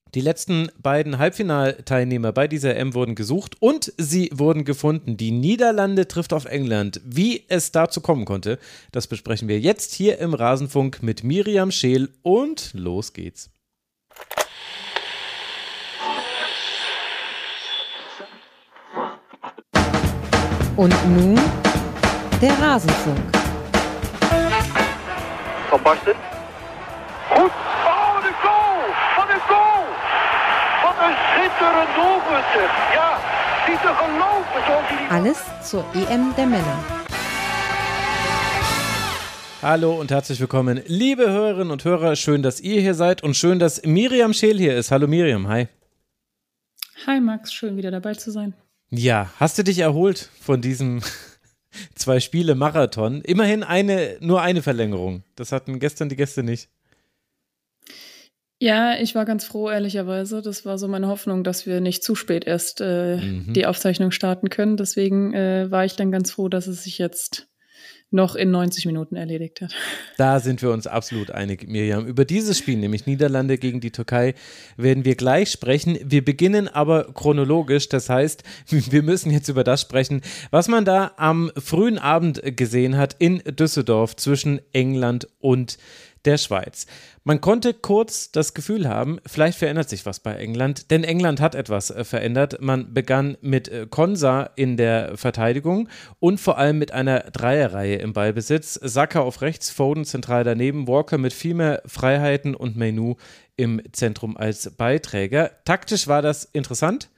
Die letzten beiden Halbfinalteilnehmer bei dieser EM wurden gesucht und sie wurden gefunden. Die Niederlande trifft auf England. Wie es dazu kommen konnte, das besprechen wir jetzt hier im Rasenfunk mit Miriam Scheel und los geht's. Und nun der Rasenfunk. Van Basten. Goed. Oh, de goal! Wat een goal! Wat een schitterend doelpunt, zeg. Ja, niet te geloven zoals hij die... Alles zur EM der Männer. Hallo und herzlich willkommen, liebe Hörerinnen und Hörer. Schön, dass ihr hier seid und schön, dass Miriam Scheel hier ist. Hallo Miriam, hi. Hi Max, schön wieder dabei zu sein. Ja, hast du dich erholt von diesem 2-Spiele-Marathon? Immerhin nur eine Verlängerung. Das hatten gestern die Gäste nicht. Ja, ich war ganz froh, ehrlicherweise. Das war so meine Hoffnung, dass wir nicht zu spät erst die Aufzeichnung starten können. Deswegen war ich dann ganz froh, dass es sich jetzt noch in 90 Minuten erledigt hat. Da sind wir uns absolut einig, Miriam. Über dieses Spiel, nämlich Niederlande gegen die Türkei, werden wir gleich sprechen. Wir beginnen aber chronologisch. Das heißt, wir müssen jetzt über das sprechen, was man da am frühen Abend gesehen hat in Düsseldorf zwischen England und der Schweiz. Man konnte kurz das Gefühl haben, vielleicht verändert sich was bei England, denn England hat etwas verändert. Man begann mit Konsa in der Verteidigung und vor allem mit einer Dreierreihe im Ballbesitz. Saka auf rechts, Foden zentral daneben, Walker mit viel mehr Freiheiten und Mainoo im Zentrum als Beiträger. Taktisch war das interessant,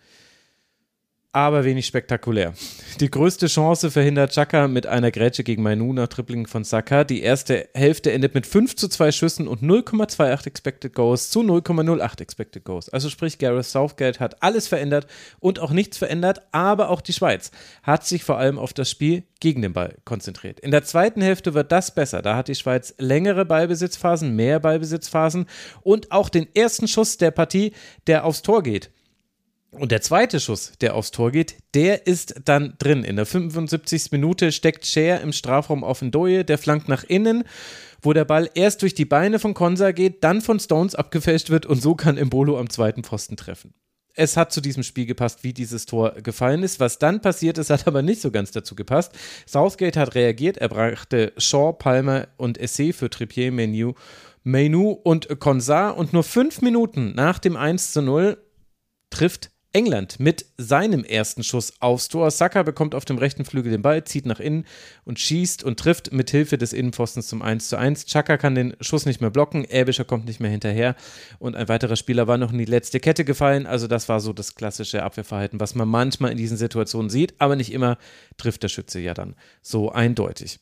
aber wenig spektakulär. Die größte Chance verhindert Xhaka mit einer Grätsche gegen Mainoo nach Dribbling von Saka. Die erste Hälfte endet mit 5:2 Schüssen und 0,28 Expected Goals zu 0,08 Expected Goals. Also sprich, Gareth Southgate hat alles verändert und auch nichts verändert, aber auch die Schweiz hat sich vor allem auf das Spiel gegen den Ball konzentriert. In der zweiten Hälfte wird das besser. Da hat die Schweiz längere Ballbesitzphasen, mehr Ballbesitzphasen und auch den ersten Schuss der Partie, der aufs Tor geht. Und der zweite Schuss, der aufs Tor geht, der ist dann drin. In der 75. Minute steckt Schär im Strafraum auf Ndoye, der flankt nach innen, wo der Ball erst durch die Beine von Konsa geht, dann von Stones abgefälscht wird und so kann Embolo am zweiten Pfosten treffen. Es hat zu diesem Spiel gepasst, wie dieses Tor gefallen ist. Was dann passiert ist, hat aber nicht so ganz dazu gepasst. Southgate hat reagiert, er brachte Shaw, Palmer und Esse für Trippier, Mainoo und Konsa und nur 5 Minuten nach dem 1:0 trifft England mit seinem ersten Schuss aufs Tor. Saka bekommt auf dem rechten Flügel den Ball, zieht nach innen und schießt und trifft mit Hilfe des Innenpfostens zum 1:1. Xhaka kann den Schuss nicht mehr blocken, Aebischer kommt nicht mehr hinterher und ein weiterer Spieler war noch in die letzte Kette gefallen. Also das war so das klassische Abwehrverhalten, was man manchmal in diesen Situationen sieht, aber nicht immer trifft der Schütze ja dann so eindeutig.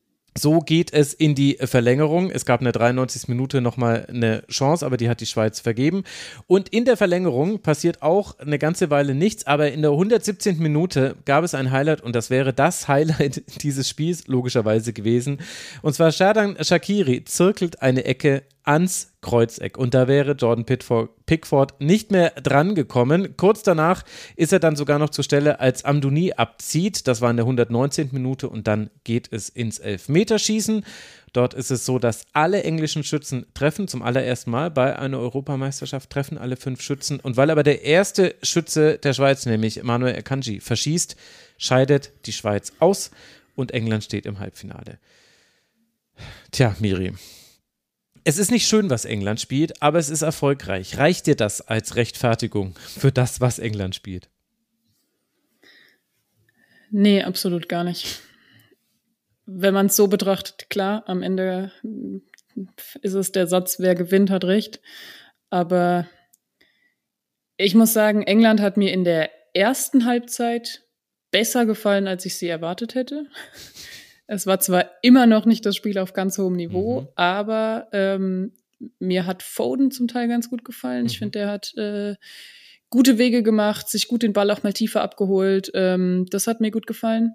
So geht es in die Verlängerung. Es gab in der 93. Minute nochmal eine Chance, aber die hat die Schweiz vergeben. Und in der Verlängerung passiert auch eine ganze Weile nichts, aber in der 117. Minute gab es ein Highlight und das wäre das Highlight dieses Spiels logischerweise gewesen. Und zwar Xherdan Shaqiri zirkelt eine Ecke ans Kreuzeck und da wäre Jordan Pickford nicht mehr dran gekommen. Kurz danach ist er dann sogar noch zur Stelle, als Amdouni abzieht. Das war in der 119. Minute und dann geht es ins Elfmeterschießen. Dort ist es so, dass alle englischen Schützen treffen, zum allerersten Mal bei einer Europameisterschaft treffen alle 5 Schützen. Und weil aber der erste Schütze der Schweiz, nämlich Emmanuel Akanji, verschießt, scheidet die Schweiz aus und England steht im Halbfinale. Tja, Miri, es ist nicht schön, was England spielt, aber es ist erfolgreich. Reicht dir das als Rechtfertigung für das, was England spielt? Nee, absolut gar nicht. Wenn man es so betrachtet, klar, am Ende ist es der Satz, wer gewinnt, hat recht. Aber ich muss sagen, England hat mir in der ersten Halbzeit besser gefallen, als ich sie erwartet hätte. Es war zwar immer noch nicht das Spiel auf ganz hohem Niveau, aber mir hat Foden zum Teil ganz gut gefallen. Ich finde, der hat gute Wege gemacht, sich gut den Ball auch mal tiefer abgeholt. Das hat mir gut gefallen.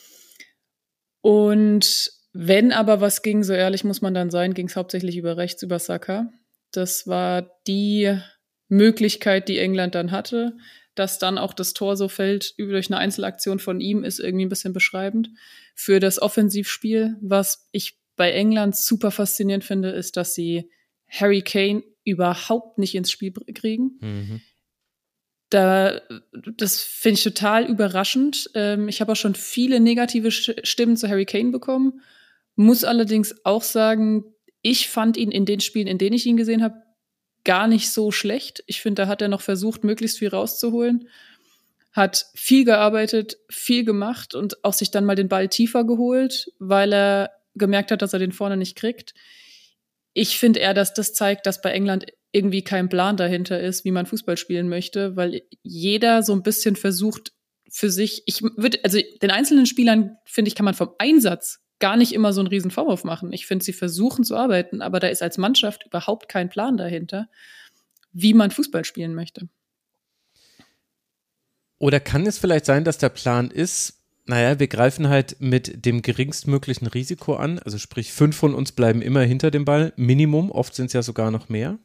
Und wenn aber was ging, so ehrlich muss man dann sein, ging es hauptsächlich über rechts, über Saka. Das war die Möglichkeit, die England dann hatte. Dass dann auch das Tor so fällt durch eine Einzelaktion von ihm, ist irgendwie ein bisschen beschreibend. Für das Offensivspiel, was ich bei England super faszinierend finde, ist, dass sie Harry Kane überhaupt nicht ins Spiel kriegen. Mhm. Das finde ich total überraschend. Ich habe auch schon viele negative Stimmen zu Harry Kane bekommen. Muss allerdings auch sagen, ich fand ihn in den Spielen, in denen ich ihn gesehen habe, gar nicht so schlecht. Ich finde, da hat er noch versucht, möglichst viel rauszuholen. Hat viel gearbeitet, viel gemacht und auch sich dann mal den Ball tiefer geholt, weil er gemerkt hat, dass er den vorne nicht kriegt. Ich finde eher, dass das zeigt, dass bei England irgendwie kein Plan dahinter ist, wie man Fußball spielen möchte, weil jeder so ein bisschen versucht für sich, also den einzelnen Spielern, finde ich, kann man vom Einsatz gar nicht immer so einen riesen Vorwurf machen. Ich finde, sie versuchen zu arbeiten, aber da ist als Mannschaft überhaupt kein Plan dahinter, wie man Fußball spielen möchte. Oder kann es vielleicht sein, dass der Plan ist, naja, wir greifen halt mit dem geringstmöglichen Risiko an, also sprich 5 von uns bleiben immer hinter dem Ball, Minimum, oft sind es ja sogar noch mehr.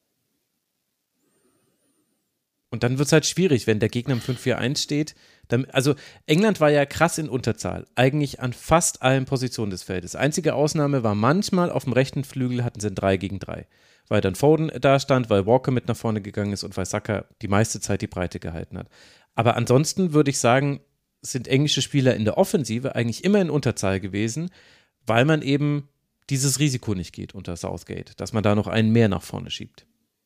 Und dann wird es halt schwierig, wenn der Gegner im 5-4-1 steht. Also England war ja krass in Unterzahl, eigentlich an fast allen Positionen des Feldes. Einzige Ausnahme war manchmal auf dem rechten Flügel hatten sie ein 3 gegen 3. Weil dann Foden da stand, weil Walker mit nach vorne gegangen ist und weil Saka die meiste Zeit die Breite gehalten hat. Aber ansonsten würde ich sagen, sind englische Spieler in der Offensive eigentlich immer in Unterzahl gewesen, weil man eben dieses Risiko nicht geht unter Southgate, dass man da noch einen mehr nach vorne schiebt.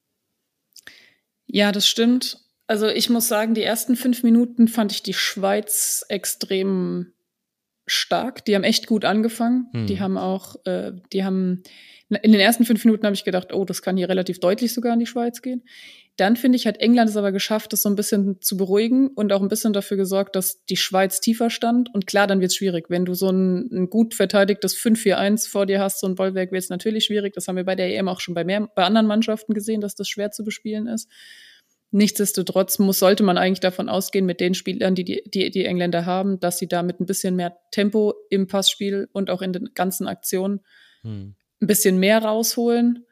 Ja, das stimmt. Also ich muss sagen, die ersten 5 Minuten fand ich die Schweiz extrem stark. Die haben echt gut angefangen. Die haben auch, in den ersten 5 Minuten habe ich gedacht, oh, das kann hier relativ deutlich sogar in die Schweiz gehen. Dann finde ich, hat England es aber geschafft, das so ein bisschen zu beruhigen und auch ein bisschen dafür gesorgt, dass die Schweiz tiefer stand. Und klar, dann wird es schwierig. Wenn du so ein gut verteidigtes 5-4-1 vor dir hast, so ein Bollwerk, wird es natürlich schwierig. Das haben wir bei der EM auch schon bei anderen Mannschaften gesehen, dass das schwer zu bespielen ist. Nichtsdestotrotz sollte man eigentlich davon ausgehen, mit den Spielern, die Engländer haben, dass sie da mit ein bisschen mehr Tempo im Passspiel und auch in den ganzen Aktionen ein bisschen mehr rausholen.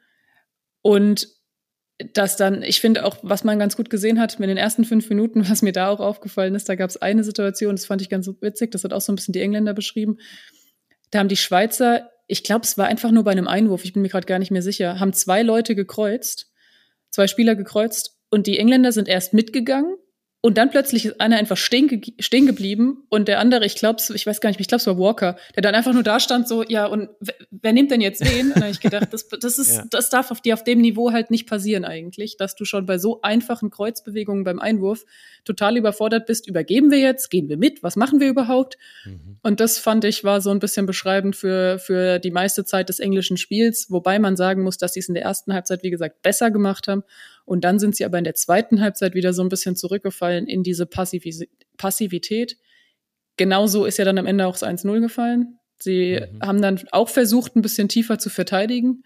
Und dass dann, ich finde auch, was man ganz gut gesehen hat mit den ersten 5 Minuten, was mir da auch aufgefallen ist, da gab es eine Situation, das fand ich ganz witzig, das hat auch so ein bisschen die Engländer beschrieben. Da haben die Schweizer, ich glaube, es war einfach nur bei einem Einwurf, ich bin mir gerade gar nicht mehr sicher, haben 2 Leute gekreuzt, 2 Spieler gekreuzt und die Engländer sind erst mitgegangen und dann plötzlich ist einer einfach stehen geblieben und der andere, ich glaube, es war Walker, der dann einfach nur da stand so, ja, und wer nimmt denn jetzt wen? Und dann habe ich gedacht, das darf auf dem Niveau halt nicht passieren eigentlich, dass du schon bei so einfachen Kreuzbewegungen beim Einwurf total überfordert bist. Übergeben wir jetzt? Gehen wir mit? Was machen wir überhaupt? Und das fand ich war so ein bisschen beschreibend für die meiste Zeit des englischen Spiels, wobei man sagen muss, dass sie es in der ersten Halbzeit, wie gesagt, besser gemacht haben. Und dann sind sie aber in der zweiten Halbzeit wieder so ein bisschen zurückgefallen in diese Passivität. Genauso ist ja dann am Ende auch das 1-0 gefallen. Sie haben dann auch versucht, ein bisschen tiefer zu verteidigen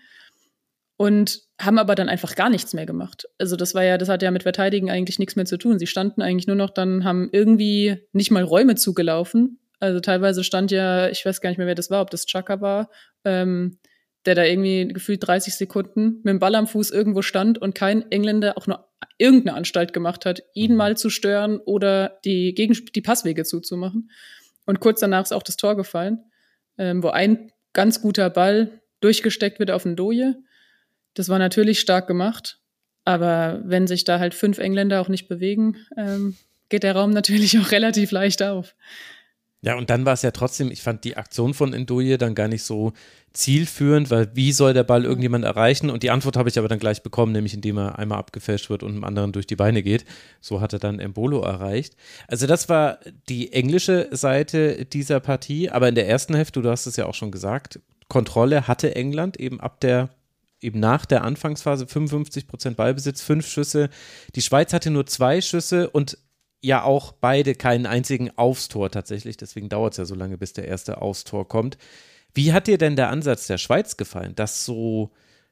und haben aber dann einfach gar nichts mehr gemacht. Also das hat ja mit Verteidigen eigentlich nichts mehr zu tun. Sie standen eigentlich nur noch, dann haben irgendwie nicht mal Räume zugelaufen. Also teilweise stand ja, ich weiß gar nicht mehr, wer das war, ob das Xhaka war, der da irgendwie gefühlt 30 Sekunden mit dem Ball am Fuß irgendwo stand und kein Engländer auch nur irgendeine Anstalt gemacht hat, ihn mal zu stören oder die Passwege zuzumachen. Und kurz danach ist auch das Tor gefallen, wo ein ganz guter Ball durchgesteckt wird auf Ndoye. Das war natürlich stark gemacht, aber wenn sich da halt 5 Engländer auch nicht bewegen, geht der Raum natürlich auch relativ leicht auf. Ja, und dann war es ja trotzdem, ich fand die Aktion von Ndoye dann gar nicht so zielführend, weil wie soll der Ball irgendjemand erreichen? Und die Antwort habe ich aber dann gleich bekommen, nämlich indem er einmal abgefälscht wird und dem anderen durch die Beine geht. So hat er dann Embolo erreicht. Also das war die englische Seite dieser Partie, aber in der ersten Hälfte, du hast es ja auch schon gesagt, Kontrolle hatte England eben nach der Anfangsphase 55% Ballbesitz, 5 Schüsse. Die Schweiz hatte nur 2 Schüsse und ja auch beide keinen einzigen aufs Tor tatsächlich, deswegen dauert es ja so lange, bis der erste aufs Tor kommt. Wie hat dir denn der Ansatz der Schweiz gefallen, das so,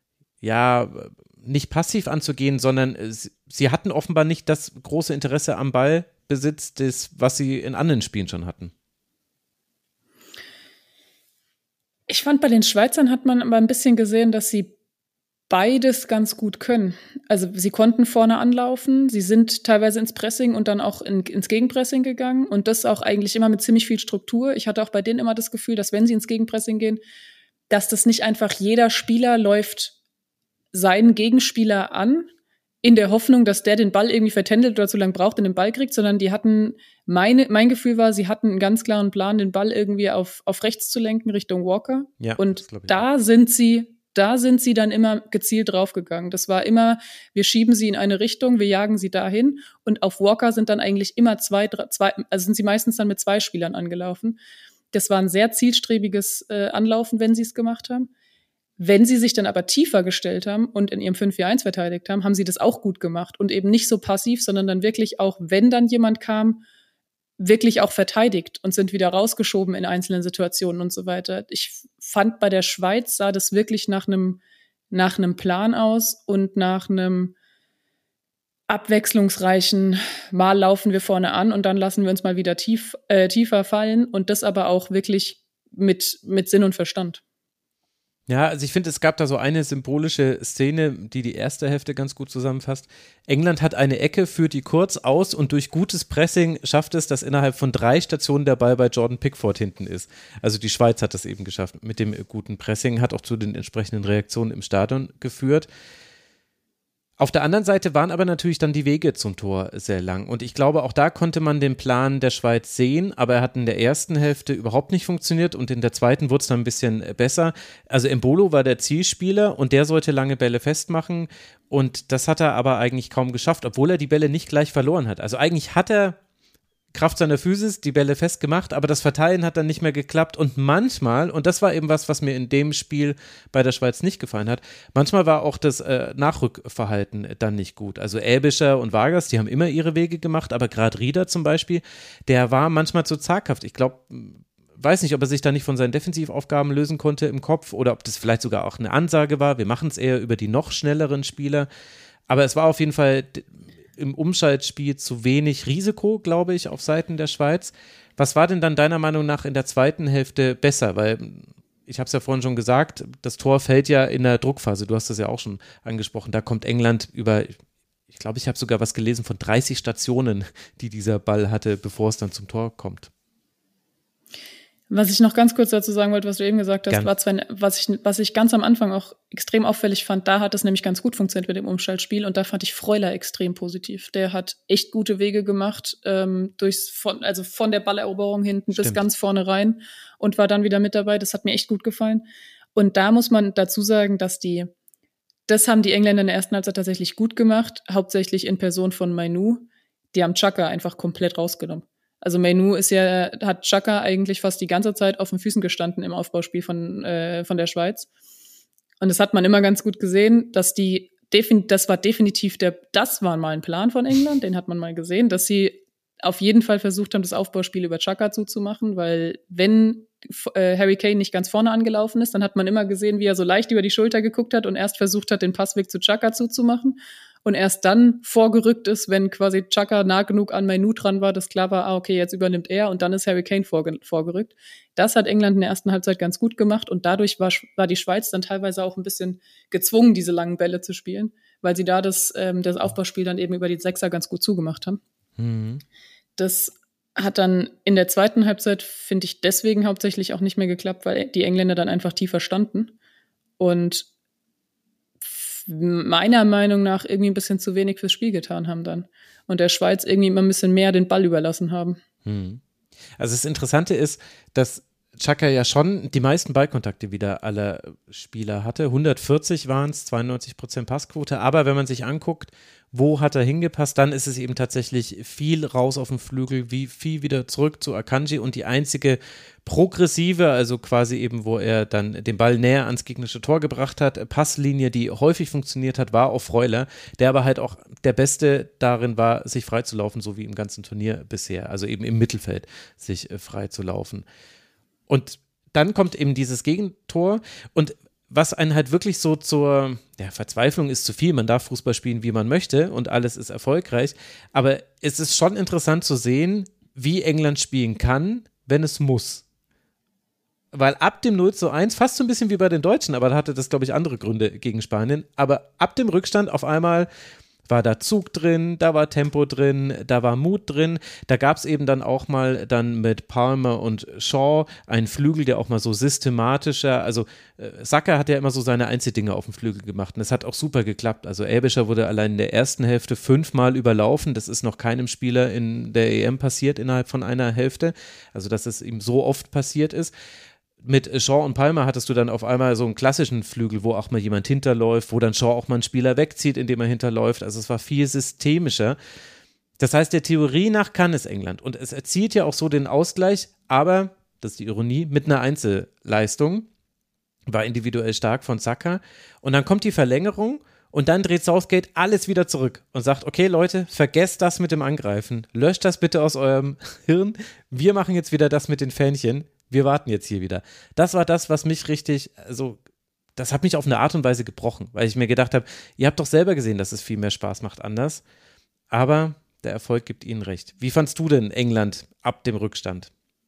ja, nicht passiv anzugehen, sondern sie hatten offenbar nicht das große Interesse am Ballbesitz, was sie in anderen Spielen schon hatten? Ich fand, bei den Schweizern hat man aber ein bisschen gesehen, dass sie beides ganz gut können. Also sie konnten vorne anlaufen, sie sind teilweise ins Pressing und dann auch ins Gegenpressing gegangen und das auch eigentlich immer mit ziemlich viel Struktur. Ich hatte auch bei denen immer das Gefühl, dass wenn sie ins Gegenpressing gehen, dass das nicht einfach jeder Spieler läuft seinen Gegenspieler an, in der Hoffnung, dass der den Ball irgendwie vertändelt oder zu lange braucht und den Ball kriegt, sondern die hatten, mein Gefühl war, sie hatten einen ganz klaren Plan, den Ball irgendwie auf rechts zu lenken, Richtung Walker. Ja, und da sind sie dann immer gezielt draufgegangen. Das war immer, wir schieben sie in eine Richtung, wir jagen sie dahin und auf Walker sind dann eigentlich immer also sind sie meistens dann mit 2 Spielern angelaufen. Das war ein sehr zielstrebiges Anlaufen, wenn sie es gemacht haben. Wenn sie sich dann aber tiefer gestellt haben und in ihrem 5-4-1 verteidigt haben, haben sie das auch gut gemacht und eben nicht so passiv, sondern dann wirklich auch, wenn dann jemand kam, wirklich auch verteidigt und sind wieder rausgeschoben in einzelnen Situationen und so weiter. Ich fand, bei der Schweiz sah das wirklich nach einem Plan aus und nach einem abwechslungsreichen, mal laufen wir vorne an und dann lassen wir uns mal wieder tiefer fallen und das aber auch wirklich mit Sinn und Verstand. Ja, also ich finde, es gab da so eine symbolische Szene, die erste Hälfte ganz gut zusammenfasst. England hat eine Ecke, führt die kurz aus und durch gutes Pressing schafft es, dass innerhalb von 3 Stationen der Ball bei Jordan Pickford hinten ist. Also die Schweiz hat das eben geschafft mit dem guten Pressing, hat auch zu den entsprechenden Reaktionen im Stadion geführt. Auf der anderen Seite waren aber natürlich dann die Wege zum Tor sehr lang und ich glaube, auch da konnte man den Plan der Schweiz sehen, aber er hat in der ersten Hälfte überhaupt nicht funktioniert und in der zweiten wurde es dann ein bisschen besser. Also Embolo war der Zielspieler und der sollte lange Bälle festmachen und das hat er aber eigentlich kaum geschafft, obwohl er die Bälle nicht gleich verloren hat. Also eigentlich hat er Kraft seiner Physis die Bälle festgemacht, aber das Verteilen hat dann nicht mehr geklappt und manchmal, und das war eben was mir in dem Spiel bei der Schweiz nicht gefallen hat, manchmal war auch das Nachrückverhalten dann nicht gut. Also Elbischer und Vargas, die haben immer ihre Wege gemacht, aber gerade Rieder zum Beispiel, der war manchmal zu zaghaft. Ich glaube, weiß nicht, ob er sich da nicht von seinen Defensivaufgaben lösen konnte im Kopf oder ob das vielleicht sogar auch eine Ansage war, wir machen es eher über die noch schnelleren Spieler, aber es war auf jeden Fall im Umschaltspiel zu wenig Risiko, glaube ich, auf Seiten der Schweiz. Was war denn dann deiner Meinung nach in der zweiten Hälfte besser? Weil, ich habe es ja vorhin schon gesagt, das Tor fällt ja in der Druckphase, du hast das ja auch schon angesprochen, da kommt England über, ich glaube, ich habe sogar was gelesen von 30 Stationen, die dieser Ball hatte, bevor es dann zum Tor kommt. Was ich noch ganz kurz dazu sagen wollte, was du eben gesagt hast, war zwar, was ich ganz am Anfang auch extrem auffällig fand, da hat es nämlich ganz gut funktioniert mit dem Umschaltspiel und da fand ich Freuler extrem positiv. Der hat echt gute Wege gemacht, von der Balleroberung hinten bis ganz vorne rein und war dann wieder mit dabei. Das hat mir echt gut gefallen. Und da muss man dazu sagen, das haben die Engländer in der ersten Halbzeit tatsächlich gut gemacht, hauptsächlich in Person von Mainoo. Die haben Xhaka einfach komplett rausgenommen. Also Mainoo hat Xhaka eigentlich fast die ganze Zeit auf den Füßen gestanden im Aufbauspiel von der Schweiz. Und das hat man immer ganz gut gesehen, dass das war mal ein Plan von England, den hat man mal gesehen, dass sie auf jeden Fall versucht haben, das Aufbauspiel über Xhaka zuzumachen, weil wenn Harry Kane nicht ganz vorne angelaufen ist, dann hat man immer gesehen, wie er so leicht über die Schulter geguckt hat und erst versucht hat, den Passweg zu Xhaka zuzumachen. Und erst dann vorgerückt ist, wenn quasi Xhaka nah genug an Mainoo dran war, dass klar war, okay, jetzt übernimmt er und dann ist Harry Kane vorgerückt. Das hat England in der ersten Halbzeit ganz gut gemacht und dadurch war die Schweiz dann teilweise auch ein bisschen gezwungen, diese langen Bälle zu spielen, weil sie da das Aufbauspiel dann eben über die Sechser ganz gut zugemacht haben. Mhm. Das hat dann in der zweiten Halbzeit, finde ich, deswegen hauptsächlich auch nicht mehr geklappt, weil die Engländer dann einfach tiefer standen und meiner Meinung nach irgendwie ein bisschen zu wenig fürs Spiel getan haben dann. Und der Schweiz irgendwie immer ein bisschen mehr den Ball überlassen haben. Also das Interessante ist, dass Xhaka ja schon die meisten Ballkontakte wieder aller Spieler hatte. 140 waren es, 92% Passquote. Aber wenn man sich anguckt, wo hat er hingepasst, dann ist es eben tatsächlich viel raus auf dem Flügel, wie viel wieder zurück zu Akanji und die einzige progressive, also quasi eben, wo er dann den Ball näher ans gegnerische Tor gebracht hat, Passlinie, die häufig funktioniert hat, war auf Freuler, der aber halt auch der Beste darin war, sich freizulaufen, so wie im ganzen Turnier bisher, also eben im Mittelfeld sich freizulaufen. Und dann kommt eben dieses Gegentor und was einen halt wirklich so zur Verzweiflung ist zu viel, man darf Fußball spielen, wie man möchte und alles ist erfolgreich, aber es ist schon interessant zu sehen, wie England spielen kann, wenn es muss. Weil ab dem 0:1, fast so ein bisschen wie bei den Deutschen, aber da hatte das, glaube ich, andere Gründe gegen Spanien, aber ab dem Rückstand auf einmal war da Zug drin, da war Tempo drin, da war Mut drin. Da gab es eben dann auch mal dann mit Palmer und Shaw einen Flügel, der auch mal so systematischer, also Saka hat ja immer so seine Einzeldinge auf dem Flügel gemacht und es hat auch super geklappt. Also Aebischer wurde allein in der ersten Hälfte 5-mal überlaufen. Das ist noch keinem Spieler in der EM passiert innerhalb von einer Hälfte. Also dass es ihm so oft passiert ist. Mit Shaw und Palmer hattest du dann auf einmal so einen klassischen Flügel, wo auch mal jemand hinterläuft, wo dann Shaw auch mal einen Spieler wegzieht, indem er hinterläuft. Also es war viel systemischer. Das heißt, der Theorie nach kann es England. Und es erzielt ja auch so den Ausgleich, aber, das ist die Ironie, mit einer Einzelleistung. War individuell stark von Saka. Und dann kommt die Verlängerung und dann dreht Southgate alles wieder zurück und sagt, okay Leute, vergesst das mit dem Angreifen. Löscht das bitte aus eurem Hirn. Wir machen jetzt wieder das mit den Fähnchen. Wir warten jetzt hier wieder. Das war das, was mich richtig, also das hat mich auf eine Art und Weise gebrochen, weil ich mir gedacht habe, ihr habt doch selber gesehen, dass es viel mehr Spaß macht anders, aber der Erfolg gibt ihnen recht. Wie fandst du denn England ab dem Rückstand?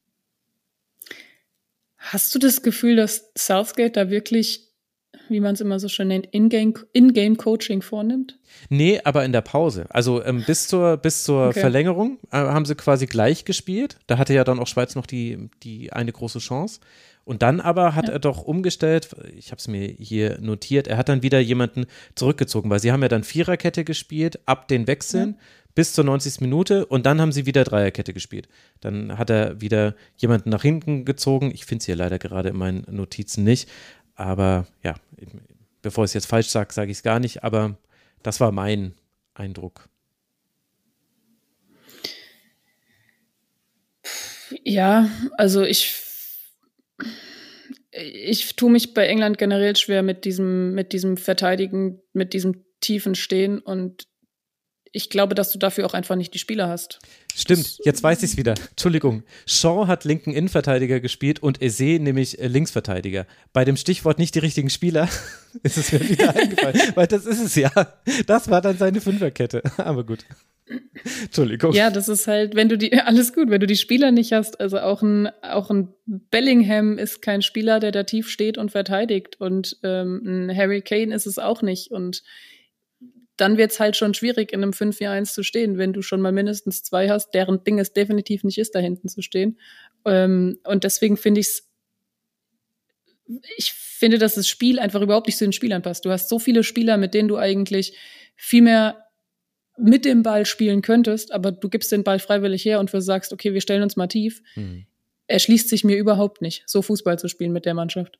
Hast du das Gefühl, dass Southgate da wirklich, wie man es immer so schön nennt, In-Game-Coaching vornimmt? Nee, aber in der Pause. Also bis zur okay. Verlängerung haben sie quasi gleich gespielt. Da hatte ja dann auch Schweiz noch die eine große Chance. Und dann aber hat er doch umgestellt, ich habe es mir hier notiert, er hat dann wieder jemanden zurückgezogen, weil sie haben ja dann Viererkette gespielt, ab den Wechseln bis zur 90. Minute und dann haben sie wieder Dreierkette gespielt. Dann hat er wieder jemanden nach hinten gezogen. Ich finde es hier leider gerade in meinen Notizen nicht. Aber ja, bevor ich es jetzt falsch sage, sage ich es gar nicht, aber das war mein Eindruck. Ja, also ich tue mich bei England generell schwer mit diesem Verteidigen, mit diesem tiefen Stehen und ich glaube, dass du dafür auch einfach nicht die Spieler hast. Stimmt, jetzt weiß ich es wieder. Entschuldigung. Shaw hat linken Innenverteidiger gespielt und Eze nämlich Linksverteidiger. Bei dem Stichwort nicht die richtigen Spieler ist es mir wieder eingefallen, weil das ist es ja. Das war dann seine Fünferkette. Aber gut. Entschuldigung. Ja, das ist halt, wenn du die Spieler nicht hast, also auch ein Bellingham ist kein Spieler, der da tief steht und verteidigt und ein Harry Kane ist es auch nicht und dann wird es halt schon schwierig, in einem 5-4-1 zu stehen, wenn du schon mal mindestens 2 hast, deren Ding es definitiv nicht ist, da hinten zu stehen. Und deswegen finde dass das Spiel einfach überhaupt nicht zu den Spielern passt. Du hast so viele Spieler, mit denen du eigentlich viel mehr mit dem Ball spielen könntest, aber du gibst den Ball freiwillig her und du sagst, okay, wir stellen uns mal tief. Erschließt sich mir überhaupt nicht, so Fußball zu spielen mit der Mannschaft.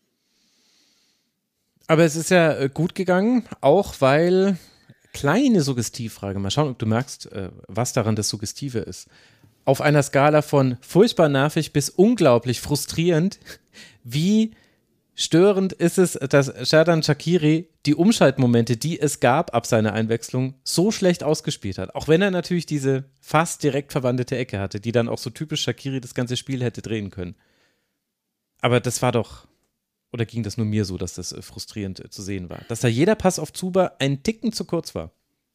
Aber es ist ja gut gegangen, auch weil, kleine Suggestivfrage, mal schauen, ob du merkst, was daran das Suggestive ist. Auf einer Skala von furchtbar nervig bis unglaublich frustrierend, wie störend ist es, dass Xherdan Shaqiri die Umschaltmomente, die es gab ab seiner Einwechslung, so schlecht ausgespielt hat. Auch wenn er natürlich diese fast direkt verwandelte Ecke hatte, die dann auch so typisch Shaqiri das ganze Spiel hätte drehen können. Aber das war doch... Oder ging das nur mir so, dass das frustrierend zu sehen war? Dass da jeder Pass auf Zuber einen Ticken zu kurz war?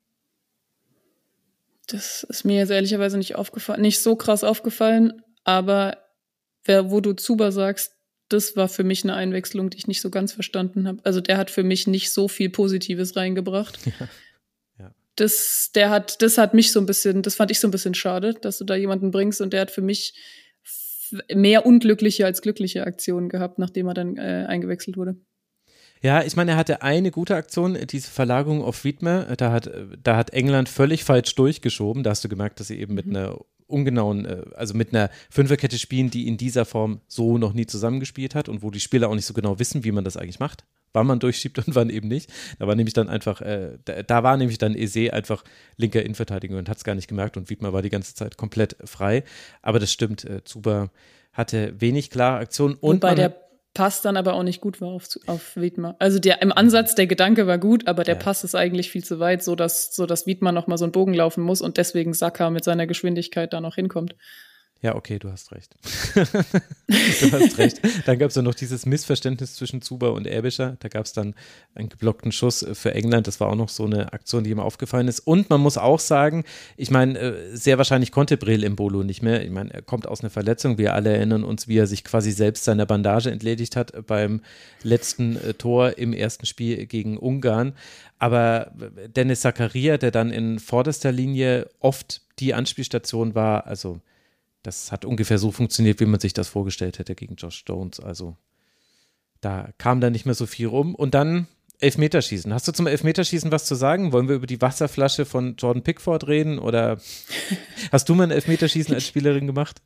Das ist mir jetzt ehrlicherweise nicht so krass aufgefallen, aber wo du Zuber sagst, das war für mich eine Einwechslung, die ich nicht so ganz verstanden habe. Also der hat für mich nicht so viel Positives reingebracht. Ja. Das hat mich so ein bisschen, das fand ich so ein bisschen schade, dass du da jemanden bringst und der hat für mich mehr unglückliche als glückliche Aktionen gehabt, nachdem er dann eingewechselt wurde. Ja, ich meine, er hatte eine gute Aktion, diese Verlagerung auf Wiedmer, da hat England völlig falsch durchgeschoben, da hast du gemerkt, dass sie eben mit einer ungenauen, also mit einer Fünferkette spielen, die in dieser Form so noch nie zusammengespielt hat und wo die Spieler auch nicht so genau wissen, wie man das eigentlich macht, wann man durchschiebt und wann eben nicht. Da war nämlich dann einfach, Eze einfach linker Innenverteidiger und hat es gar nicht gemerkt und Wiedmer war die ganze Zeit komplett frei. Aber das stimmt, Zuber hatte wenig klare Aktionen. Und wobei der Pass dann aber auch nicht gut war auf Wiedmer. Also im Ansatz, der Gedanke war gut, aber der Pass ist eigentlich viel zu weit, so dass Wiedmer noch mal so einen Bogen laufen muss und deswegen Saka mit seiner Geschwindigkeit da noch hinkommt. Ja, okay, du hast recht. Du hast recht. Dann gab es ja noch dieses Missverständnis zwischen Zuber und Aebischer. Da gab es dann einen geblockten Schuss für England. Das war auch noch so eine Aktion, die ihm aufgefallen ist. Und man muss auch sagen, ich meine, sehr wahrscheinlich konnte Breel Embolo nicht mehr. Ich meine, er kommt aus einer Verletzung. Wir alle erinnern uns, wie er sich quasi selbst seiner Bandage entledigt hat beim letzten Tor im ersten Spiel gegen Ungarn. Aber Dennis Zakaria, der dann in vorderster Linie oft die Anspielstation war, also das hat ungefähr so funktioniert, wie man sich das vorgestellt hätte gegen Josh Stones. Also da kam dann nicht mehr so viel rum. Und dann Elfmeterschießen. Hast du zum Elfmeterschießen was zu sagen? Wollen wir über die Wasserflasche von Jordan Pickford reden? Oder hast du mal ein Elfmeterschießen als Spielerin gemacht?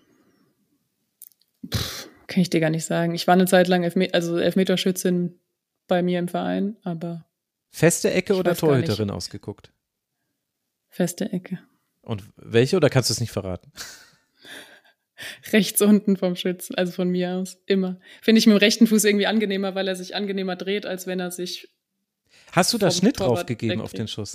Kann ich dir gar nicht sagen. Ich war eine Zeit lang Elfmeterschützin bei mir im Verein, aber feste Ecke oder Torhüterin ausgeguckt? Feste Ecke. Und welche, oder kannst du es nicht verraten? Rechts unten vom Schützen, also von mir aus, immer. Finde ich mit dem rechten Fuß irgendwie angenehmer, weil er sich angenehmer dreht, als wenn er sich. Hast du da Schnitt drauf gegeben auf den Schuss?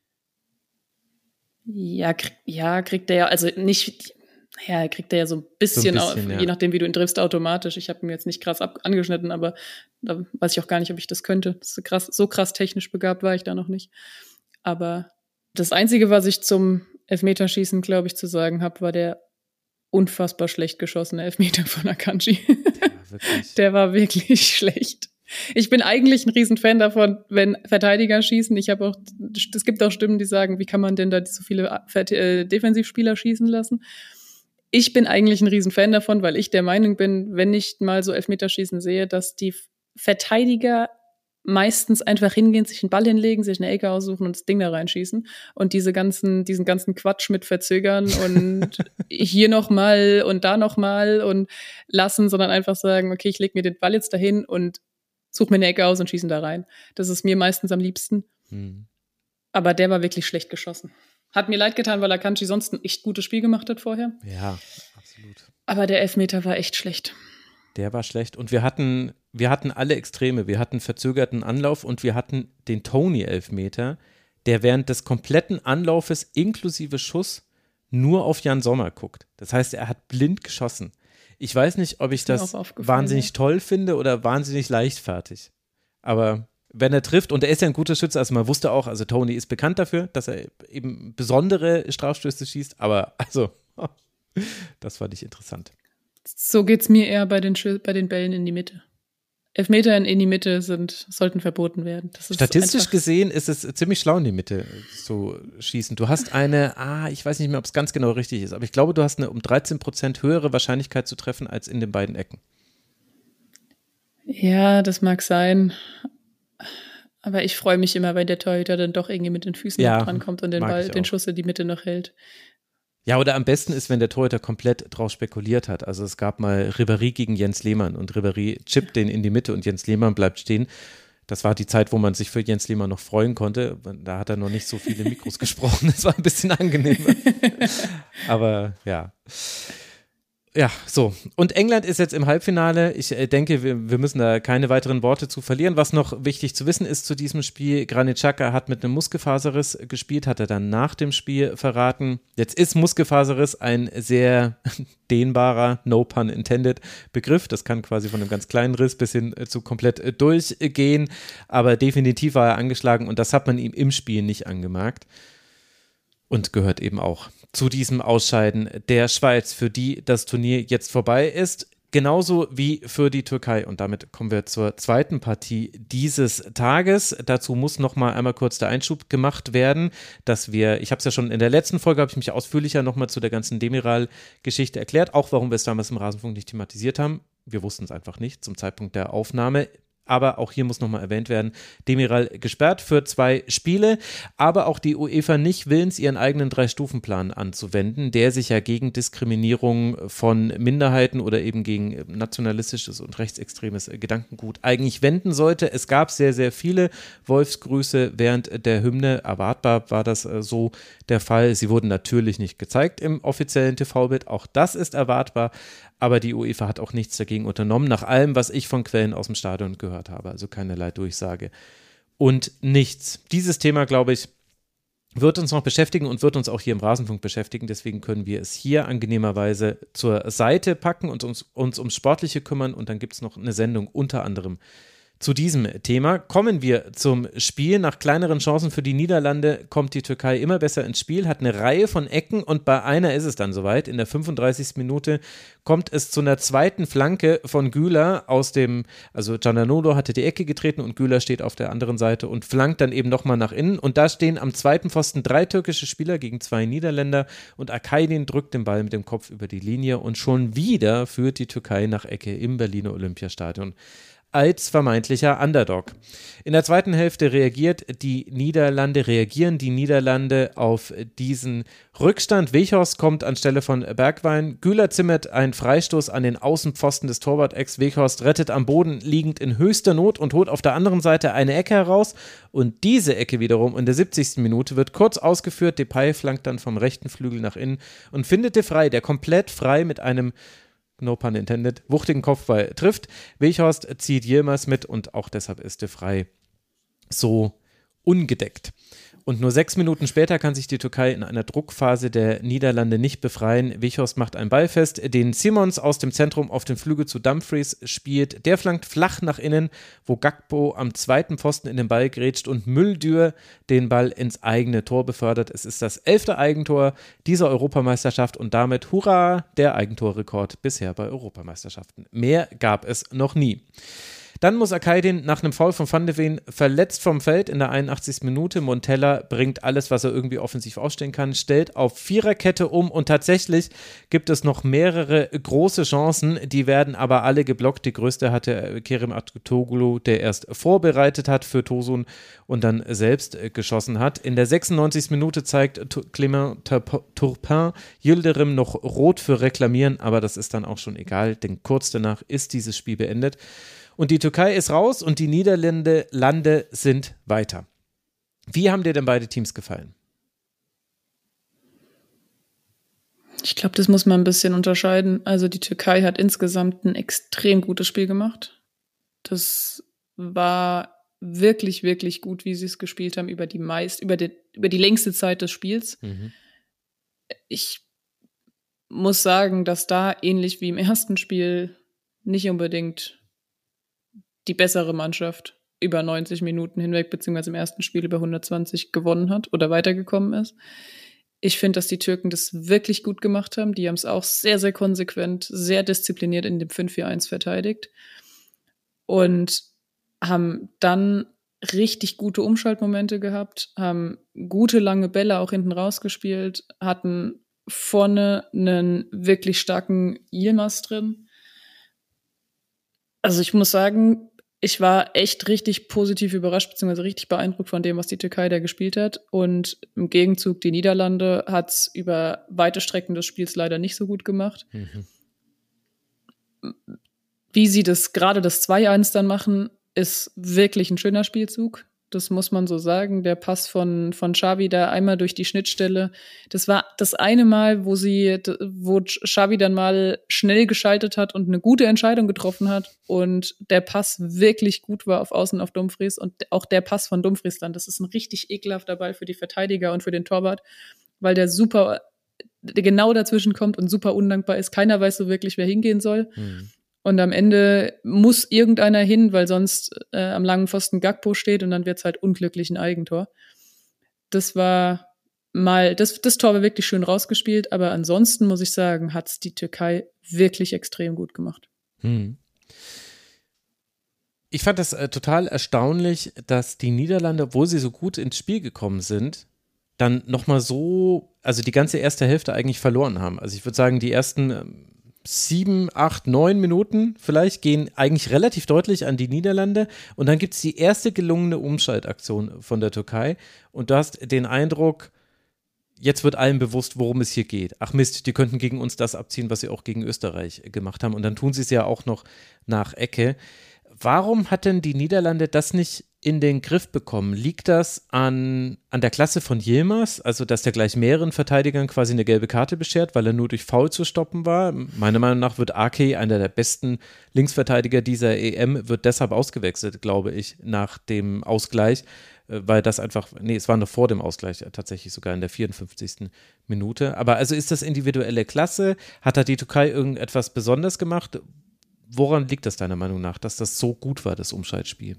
Ja, kriegt er ja, also nicht, ja, kriegt er ja so ein bisschen auf, ja. Je nachdem, wie du ihn triffst, automatisch. Ich habe ihn jetzt nicht krass angeschnitten, aber da weiß ich auch gar nicht, ob ich das könnte. So krass technisch begabt war ich da noch nicht. Aber das Einzige, was ich zum Elfmeterschießen, glaube ich, zu sagen habe, war der unfassbar schlecht geschossene Elfmeter von Akanji. Ja, der war wirklich schlecht. Ich bin eigentlich ein Riesenfan davon, wenn Verteidiger schießen. Es gibt auch Stimmen, die sagen, wie kann man denn da so viele Defensivspieler schießen lassen? Ich bin eigentlich ein Riesenfan davon, weil ich der Meinung bin, wenn ich mal so Elfmeterschießen sehe, dass die Verteidiger meistens einfach hingehen, sich einen Ball hinlegen, sich eine Ecke aussuchen und das Ding da reinschießen und diesen ganzen Quatsch mit verzögern und hier nochmal und da nochmal und lassen, sondern einfach sagen, okay, ich lege mir den Ball jetzt dahin und suche mir eine Ecke aus und schieße ihn da rein. Das ist mir meistens am liebsten. Aber der war wirklich schlecht geschossen. Hat mir leid getan, weil Akanji sonst ein echt gutes Spiel gemacht hat vorher. Ja, absolut. Aber der Elfmeter war echt schlecht. Der war schlecht und wir hatten alle Extreme. Wir hatten verzögerten Anlauf und wir hatten den Tony-Elfmeter, der während des kompletten Anlaufes inklusive Schuss nur auf Jan Sommer guckt. Das heißt, er hat blind geschossen. Ich weiß nicht, ob ich das wahnsinnig toll finde oder wahnsinnig leichtfertig. Aber wenn er trifft, und er ist ja ein guter Schütze, also man wusste auch, also Tony ist bekannt dafür, dass er eben besondere Strafstöße schießt, aber also, das fand ich interessant. So geht's mir eher bei den Bällen in die Mitte. Elfmeter in die Mitte sollten verboten werden. Das ist statistisch gesehen ist es ziemlich schlau, in die Mitte zu schießen. Du hast ich weiß nicht mehr, ob es ganz genau richtig ist, aber ich glaube, du hast eine um 13% höhere Wahrscheinlichkeit zu treffen als in den beiden Ecken. Ja, das mag sein. Aber ich freue mich immer, wenn der Torhüter dann doch irgendwie mit den Füßen drankommt und den Schuss in die Mitte noch hält. Ja, oder am besten ist, wenn der Torhüter komplett drauf spekuliert hat. Also es gab mal Ribéry gegen Jens Lehmann und Ribéry chippt den in die Mitte und Jens Lehmann bleibt stehen. Das war die Zeit, wo man sich für Jens Lehmann noch freuen konnte. Da hat er noch nicht so viele Mikros gesprochen. Das war ein bisschen angenehmer. Aber ja. Ja, so. Und England ist jetzt im Halbfinale. Ich denke, wir müssen da keine weiteren Worte zu verlieren. Was noch wichtig zu wissen ist zu diesem Spiel, Granit Xhaka hat mit einem Muskelfaserriss gespielt, hat er dann nach dem Spiel verraten. Jetzt ist Muskelfaserriss ein sehr dehnbarer, no pun intended, Begriff. Das kann quasi von einem ganz kleinen Riss bis hin zu komplett durchgehen. Aber definitiv war er angeschlagen und das hat man ihm im Spiel nicht angemerkt. Und gehört eben auch zu diesem Ausscheiden der Schweiz, für die das Turnier jetzt vorbei ist. Genauso wie für die Türkei. Und damit kommen wir zur zweiten Partie dieses Tages. Dazu muss noch mal einmal kurz der Einschub gemacht werden, dass ich habe es ja schon in der letzten Folge, habe ich mich ausführlicher noch mal zu der ganzen Demiral-Geschichte erklärt, auch warum wir es damals im Rasenfunk nicht thematisiert haben. Wir wussten es einfach nicht zum Zeitpunkt der Aufnahme. Aber auch hier muss nochmal erwähnt werden, Demiral gesperrt für 2 Spiele, aber auch die UEFA nicht willens, ihren eigenen 3-Stufen-Plan anzuwenden, der sich ja gegen Diskriminierung von Minderheiten oder eben gegen nationalistisches und rechtsextremes Gedankengut eigentlich wenden sollte. Es gab sehr, sehr viele Wolfsgrüße während der Hymne. Erwartbar war das so der Fall. Sie wurden natürlich nicht gezeigt im offiziellen TV-Bild, auch das ist erwartbar. Aber die UEFA hat auch nichts dagegen unternommen, nach allem, was ich von Quellen aus dem Stadion gehört habe. Also keinerlei Durchsage und nichts. Dieses Thema, glaube ich, wird uns noch beschäftigen und wird uns auch hier im Rasenfunk beschäftigen. Deswegen können wir es hier angenehmerweise zur Seite packen und uns ums Sportliche kümmern. Und dann gibt es noch eine Sendung unter anderem zu diesem Thema. Kommen wir zum Spiel. Nach kleineren Chancen für die Niederlande kommt die Türkei immer besser ins Spiel, hat eine Reihe von Ecken und bei einer ist es dann soweit. In der 35. Minute kommt es zu einer zweiten Flanke von Güler also Candanolo hatte die Ecke getreten und Güler steht auf der anderen Seite und flankt dann eben nochmal nach innen. Und da stehen am zweiten Pfosten 3 türkische Spieler gegen 2 Niederländer und Akaydin drückt den Ball mit dem Kopf über die Linie und schon wieder führt die Türkei nach Ecke im Berliner Olympiastadion als vermeintlicher Underdog. In der zweiten Hälfte reagieren die Niederlande auf diesen Rückstand. Weghorst kommt anstelle von Bergwijn. Güler zimmert einen Freistoß an den Außenpfosten des Torwart-Ecks. Weghorst rettet am Boden liegend in höchster Not und holt auf der anderen Seite eine Ecke heraus. Und diese Ecke wiederum in der 70. Minute wird kurz ausgeführt. Depay flankt dann vom rechten Flügel nach innen und findet de Vrij, der komplett frei mit einem no pun intended, wuchtigen Kopfball trifft. Weghorst zieht Yilmaz mit und auch deshalb ist de Vrij so ungedeckt. Und nur 6 Minuten später kann sich die Türkei in einer Druckphase der Niederlande nicht befreien. Weghorst macht einen Ball fest, den Simons aus dem Zentrum auf den Flügel zu Dumfries spielt. Der flankt flach nach innen, wo Gakpo am zweiten Pfosten in den Ball grätscht und Müldür den Ball ins eigene Tor befördert. Es ist das 11. Eigentor dieser Europameisterschaft und damit, hurra, der Eigentorrekord bisher bei Europameisterschaften. Mehr gab es noch nie. Dann muss Akaydin nach einem Foul von Van de Ven verletzt vom Feld in der 81. Minute. Montella bringt alles, was er irgendwie offensiv ausstellen kann, stellt auf Viererkette um und tatsächlich gibt es noch mehrere große Chancen, die werden aber alle geblockt. Die größte hatte Kerem Aktürkoğlu, der erst vorbereitet hat für Tosun und dann selbst geschossen hat. In der 96. Minute zeigt Clément Turpin Yildirim noch rot für Reklamieren, aber das ist dann auch schon egal, denn kurz danach ist dieses Spiel beendet. Und die Türkei ist raus und die Niederlande sind weiter. Wie haben dir denn beide Teams gefallen? Ich glaube, das muss man ein bisschen unterscheiden. Also die Türkei hat insgesamt ein extrem gutes Spiel gemacht. Das war wirklich, wirklich gut, wie sie es gespielt haben über die längste Zeit des Spiels. Mhm. Ich muss sagen, dass da ähnlich wie im ersten Spiel nicht unbedingt die bessere Mannschaft über 90 Minuten hinweg, beziehungsweise im ersten Spiel über 120 gewonnen hat oder weitergekommen ist. Ich finde, dass die Türken das wirklich gut gemacht haben. Die haben es auch sehr, sehr konsequent, sehr diszipliniert in dem 5-4-1 verteidigt und haben dann richtig gute Umschaltmomente gehabt, haben gute lange Bälle auch hinten rausgespielt, hatten vorne einen wirklich starken Yilmaz drin. Also ich muss sagen, ich war echt richtig positiv überrascht, beziehungsweise richtig beeindruckt von dem, was die Türkei da gespielt hat. Und im Gegenzug, die Niederlande hat es über weite Strecken des Spiels leider nicht so gut gemacht. Mhm. Wie sie gerade das 2-1 dann machen, ist wirklich ein schöner Spielzug. Das muss man so sagen. Der Pass von Xavi da einmal durch die Schnittstelle. Das war das eine Mal, wo Xavi dann mal schnell geschaltet hat und eine gute Entscheidung getroffen hat und der Pass wirklich gut war auf Außen auf Dumfries und auch der Pass von Dumfries dann. Das ist ein richtig ekelhafter Ball für die Verteidiger und für den Torwart, weil der genau dazwischen kommt und super undankbar ist. Keiner weiß so wirklich, wer hingehen soll. Mhm. Und am Ende muss irgendeiner hin, weil sonst am langen Pfosten Gakpo steht und dann wird's halt unglücklich ein Eigentor. Das war mal, das Tor war wirklich schön rausgespielt, aber ansonsten muss ich sagen, hat's die Türkei wirklich extrem gut gemacht. Ich fand das total erstaunlich, dass die Niederlande, obwohl sie so gut ins Spiel gekommen sind, dann nochmal also die ganze erste Hälfte eigentlich verloren haben. Also ich würde sagen, die ersten 7, 8, 9 Minuten vielleicht gehen eigentlich relativ deutlich an die Niederlande und dann gibt es die erste gelungene Umschaltaktion von der Türkei und du hast den Eindruck, jetzt wird allen bewusst, worum es hier geht. Ach Mist, die könnten gegen uns das abziehen, was sie auch gegen Österreich gemacht haben und dann tun sie es ja auch noch nach Ecke. Warum hat denn die Niederlande das nicht in den Griff bekommen? Liegt das an der Klasse von Yilmaz, also dass der gleich mehreren Verteidigern quasi eine gelbe Karte beschert, weil er nur durch Foul zu stoppen war? Meiner Meinung nach wird Ake, einer der besten Linksverteidiger dieser EM, wird deshalb ausgewechselt, glaube ich, nach dem Ausgleich. weil das einfach, es war noch vor dem Ausgleich, tatsächlich sogar in der 54. Minute. Aber also ist das individuelle Klasse? Hat da die Türkei irgendetwas besonders gemacht? Woran liegt das deiner Meinung nach, dass das so gut war, das Umschaltspiel?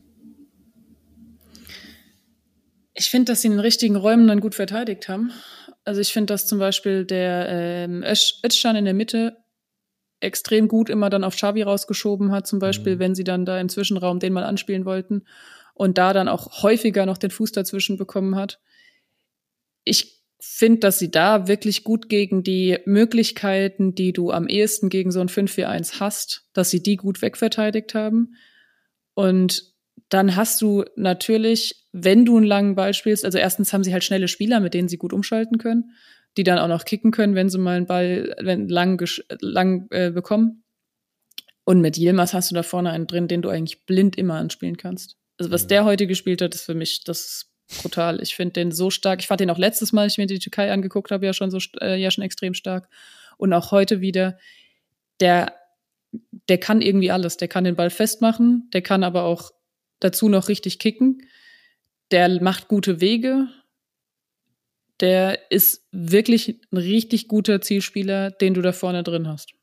Ich finde, dass sie in den richtigen Räumen dann gut verteidigt haben. Also ich finde, dass zum Beispiel der Özcan in der Mitte extrem gut immer dann auf Xavi rausgeschoben hat, zum Beispiel, wenn sie dann da im Zwischenraum den mal anspielen wollten und da dann auch häufiger noch den Fuß dazwischen bekommen hat. Ich finde, dass sie da wirklich gut gegen die Möglichkeiten, die du am ehesten gegen so ein 5-4-1 hast, dass sie die gut wegverteidigt haben. Und dann hast du natürlich, wenn du einen langen Ball spielst, also erstens haben sie halt schnelle Spieler, mit denen sie gut umschalten können, die dann auch noch kicken können, wenn sie mal einen Ball lang bekommen. Und mit Yilmaz hast du da vorne einen drin, den du eigentlich blind immer anspielen kannst. Also was der heute gespielt hat, ist für mich, das ist brutal. Ich finde den so stark. Ich fand den auch letztes Mal, als ich mir die Türkei angeguckt habe, ja schon extrem stark. Und auch heute wieder, der kann irgendwie alles. Der kann den Ball festmachen, der kann aber auch dazu noch richtig kicken. Der macht gute Wege. Der ist wirklich ein richtig guter Zielspieler, den du da vorne drin hast.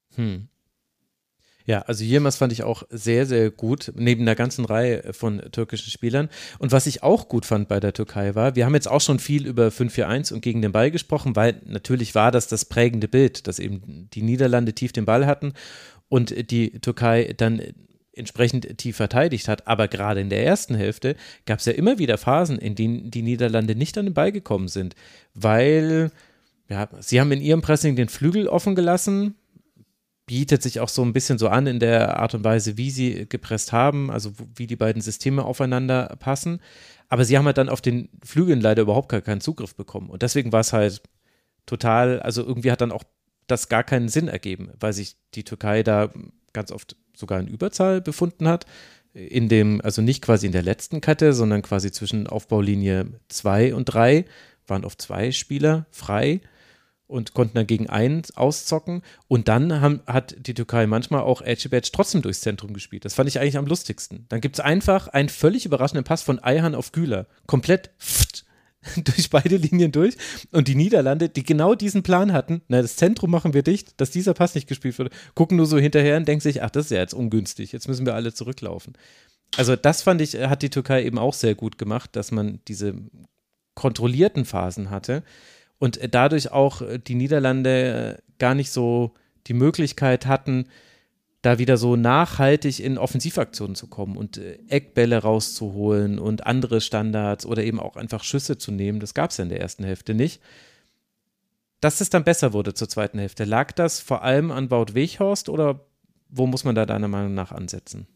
Ja, also Yilmaz fand ich auch sehr, sehr gut, neben einer ganzen Reihe von türkischen Spielern. Und was ich auch gut fand bei der Türkei war, wir haben jetzt auch schon viel über 5-4-1 und gegen den Ball gesprochen, weil natürlich war das prägende Bild, dass eben die Niederlande tief den Ball hatten und die Türkei dann entsprechend tief verteidigt hat. Aber gerade in der ersten Hälfte gab es ja immer wieder Phasen, in denen die Niederlande nicht an den Ball gekommen sind, weil sie haben in ihrem Pressing den Flügel offen gelassen, bietet sich auch so ein bisschen so an in der Art und Weise, wie sie gepresst haben, also wie die beiden Systeme aufeinander passen. Aber sie haben halt dann auf den Flügeln leider überhaupt gar keinen Zugriff bekommen. Und deswegen war es halt total, also irgendwie hat dann auch das gar keinen Sinn ergeben, weil sich die Türkei da ganz oft sogar in Überzahl befunden hat. Also nicht quasi in der letzten Kette, sondern quasi zwischen Aufbaulinie 2 und 3 waren oft 2 Spieler frei und konnten dann gegen einen auszocken. Und dann hat die Türkei manchmal auch Ecevit trotzdem durchs Zentrum gespielt. Das fand ich eigentlich am lustigsten. Dann gibt es einfach einen völlig überraschenden Pass von Ayhan auf Güler. Komplett durch beide Linien durch. Und die Niederlande, die genau diesen Plan hatten, das Zentrum machen wir dicht, dass dieser Pass nicht gespielt wird, gucken nur so hinterher und denken sich, ach, das ist ja jetzt ungünstig, jetzt müssen wir alle zurücklaufen. Also das fand ich, hat die Türkei eben auch sehr gut gemacht, dass man diese kontrollierten Phasen hatte. Und dadurch auch die Niederlande gar nicht so die Möglichkeit hatten, da wieder so nachhaltig in Offensivaktionen zu kommen und Eckbälle rauszuholen und andere Standards oder eben auch einfach Schüsse zu nehmen. Das gab es ja in der ersten Hälfte nicht. Dass es dann besser wurde zur zweiten Hälfte, lag das vor allem an Wout Weghorst oder wo muss man da deiner Meinung nach ansetzen?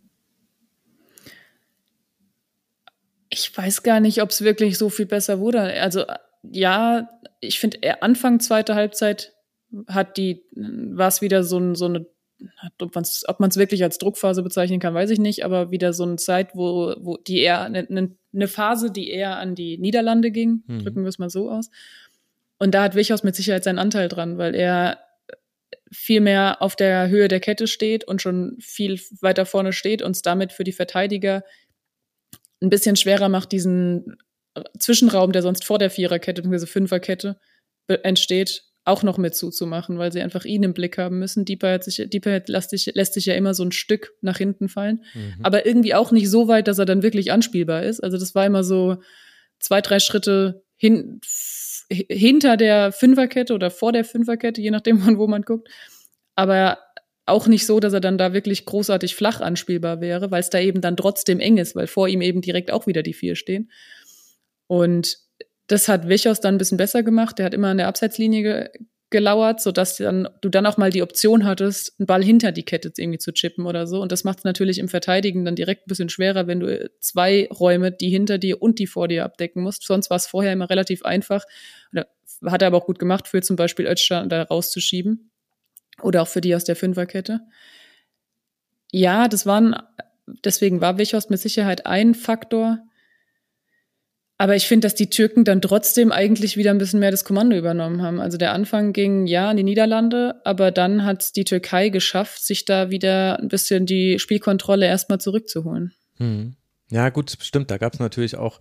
Ich weiß gar nicht, ob es wirklich so viel besser wurde. Also ja, ich finde, Anfang zweite Halbzeit war es wieder so eine, ob man es wirklich als Druckphase bezeichnen kann, weiß ich nicht, aber wieder so eine Zeit, wo die eher eine Phase, die eher an die Niederlande ging, drücken wir es mal so aus. Und da hat Weghorst mit Sicherheit seinen Anteil dran, weil er viel mehr auf der Höhe der Kette steht und schon viel weiter vorne steht und es damit für die Verteidiger ein bisschen schwerer macht, diesen Zwischenraum, der sonst vor der Viererkette bzw. Fünferkette entsteht, auch noch mit zuzumachen, weil sie einfach ihn im Blick haben müssen. Dieper lässt sich ja immer so ein Stück nach hinten fallen, aber irgendwie auch nicht so weit, dass er dann wirklich anspielbar ist. Also das war immer so 2-3 Schritte hinter der Fünferkette oder vor der Fünferkette, je nachdem, von wo man guckt. Aber auch nicht so, dass er dann da wirklich großartig flach anspielbar wäre, weil es da eben dann trotzdem eng ist, weil vor ihm eben direkt auch wieder die 4 stehen. Und das hat Weghorst dann ein bisschen besser gemacht. Der hat immer an der Abseitslinie gelauert, sodass du dann auch mal die Option hattest, einen Ball hinter die Kette irgendwie zu chippen oder so. Und das macht es natürlich im Verteidigen dann direkt ein bisschen schwerer, wenn du 2 Räume, die hinter dir und die vor dir abdecken musst. Sonst war es vorher immer relativ einfach. Hat er aber auch gut gemacht, für zum Beispiel Özcan da rauszuschieben. Oder auch für die aus der Fünferkette. Ja, deswegen war Weghorst mit Sicherheit ein Faktor. Aber ich finde, dass die Türken dann trotzdem eigentlich wieder ein bisschen mehr das Kommando übernommen haben. Also der Anfang ging ja an die Niederlande, aber dann hat es die Türkei geschafft, sich da wieder ein bisschen die Spielkontrolle erstmal zurückzuholen. Ja, gut, stimmt. Da gab es natürlich auch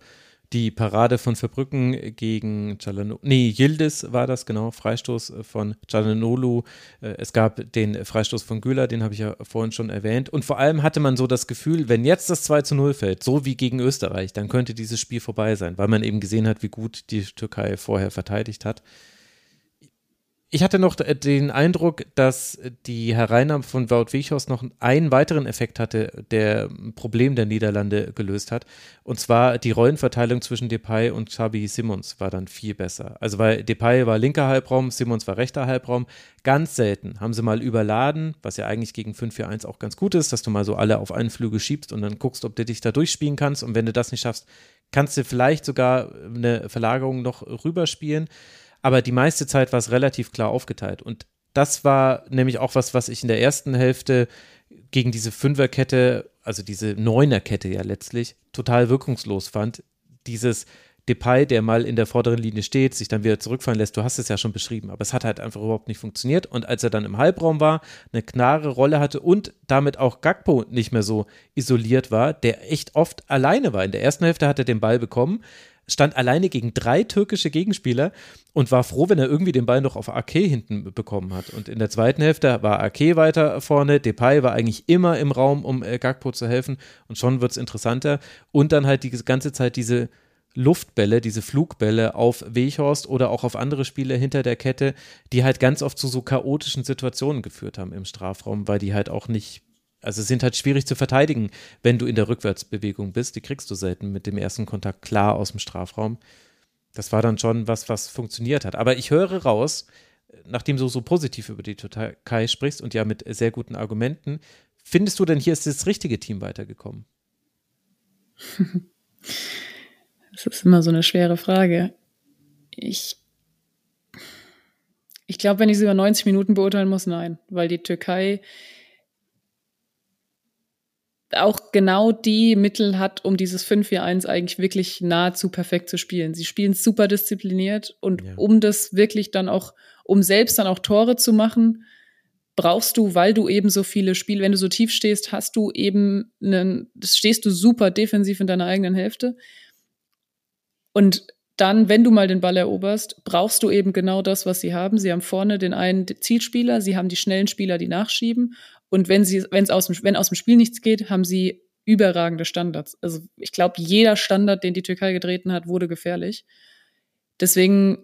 die Parade von Verbrücken gegen Yildiz war das, genau, Freistoß von Çalhanoğlu. Es gab den Freistoß von Güler, den habe ich ja vorhin schon erwähnt. Und vor allem hatte man so das Gefühl, wenn jetzt das 2:0 fällt, so wie gegen Österreich, dann könnte dieses Spiel vorbei sein, weil man eben gesehen hat, wie gut die Türkei vorher verteidigt hat. Ich hatte noch den Eindruck, dass die Hereinnahme von Wout Weghorst noch einen weiteren Effekt hatte, der ein Problem der Niederlande gelöst hat. Und zwar die Rollenverteilung zwischen Depay und Xabi Simons war dann viel besser. Also weil Depay war linker Halbraum, Simons war rechter Halbraum. Ganz selten haben sie mal überladen, was ja eigentlich gegen 5-4-1 auch ganz gut ist, dass du mal so alle auf einen Flügel schiebst und dann guckst, ob du dich da durchspielen kannst. Und wenn du das nicht schaffst, kannst du vielleicht sogar eine Verlagerung noch rüberspielen. Aber die meiste Zeit war es relativ klar aufgeteilt. Und das war nämlich auch was ich in der ersten Hälfte gegen diese Fünferkette, also diese Neunerkette ja letztlich, total wirkungslos fand. Dieses Depay, der mal in der vorderen Linie steht, sich dann wieder zurückfallen lässt, du hast es ja schon beschrieben, aber es hat halt einfach überhaupt nicht funktioniert. Und als er dann im Halbraum war, eine klare Rolle hatte und damit auch Gakpo nicht mehr so isoliert war, der echt oft alleine war. In der ersten Hälfte hat er den Ball bekommen, stand alleine gegen 3 türkische Gegenspieler und war froh, wenn er irgendwie den Ball noch auf Ake hinten bekommen hat. Und in der zweiten Hälfte war Ake weiter vorne, Depay war eigentlich immer im Raum, um Gakpo zu helfen und schon wird es interessanter. Und dann halt die ganze Zeit diese Luftbälle, diese Flugbälle auf Weghorst oder auch auf andere Spieler hinter der Kette, die halt ganz oft zu so chaotischen Situationen geführt haben im Strafraum, weil die halt auch nicht, also sind halt schwierig zu verteidigen, wenn du in der Rückwärtsbewegung bist. Die kriegst du selten mit dem ersten Kontakt klar aus dem Strafraum. Das war dann schon was funktioniert hat. Aber ich höre raus, nachdem du so positiv über die Türkei sprichst und ja mit sehr guten Argumenten, findest du denn, hier ist das richtige Team weitergekommen? Das ist immer so eine schwere Frage. Ich glaube, wenn ich es über 90 Minuten beurteilen muss, nein. Weil die Türkei auch genau die Mittel hat, um dieses 5-4-1 eigentlich wirklich nahezu perfekt zu spielen. Sie spielen super diszipliniert und um das wirklich dann auch, um selbst dann auch Tore zu machen, brauchst du, weil du eben so viele Spiele, wenn du so tief stehst, hast du eben stehst du super defensiv in deiner eigenen Hälfte. Und dann, wenn du mal den Ball eroberst, brauchst du eben genau das, was sie haben. Sie haben vorne den einen Zielspieler, sie haben die schnellen Spieler, die nachschieben. Und wenn aus dem Spiel nichts geht, haben sie überragende Standards. Also ich glaube, jeder Standard, den die Türkei getreten hat, wurde gefährlich. Deswegen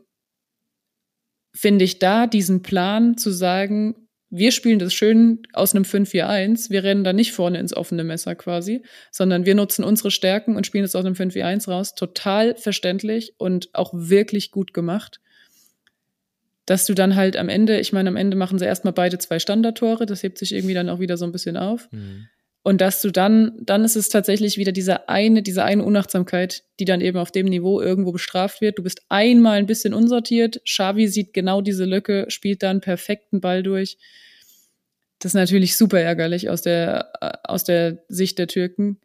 finde ich da diesen Plan zu sagen, wir spielen das schön aus einem 5-4-1, wir rennen da nicht vorne ins offene Messer quasi, sondern wir nutzen unsere Stärken und spielen das aus einem 5-4-1 raus. Total verständlich und auch wirklich gut gemacht. Dass du dann halt am Ende machen sie erstmal beide 2 Standardtore, das hebt sich irgendwie dann auch wieder so ein bisschen auf. Mhm. Und dass du dann ist es tatsächlich wieder diese eine Unachtsamkeit, die dann eben auf dem Niveau irgendwo bestraft wird. Du bist einmal ein bisschen unsortiert, Xavi sieht genau diese Lücke, spielt da einen perfekten Ball durch. Das ist natürlich super ärgerlich aus der Sicht der Türken.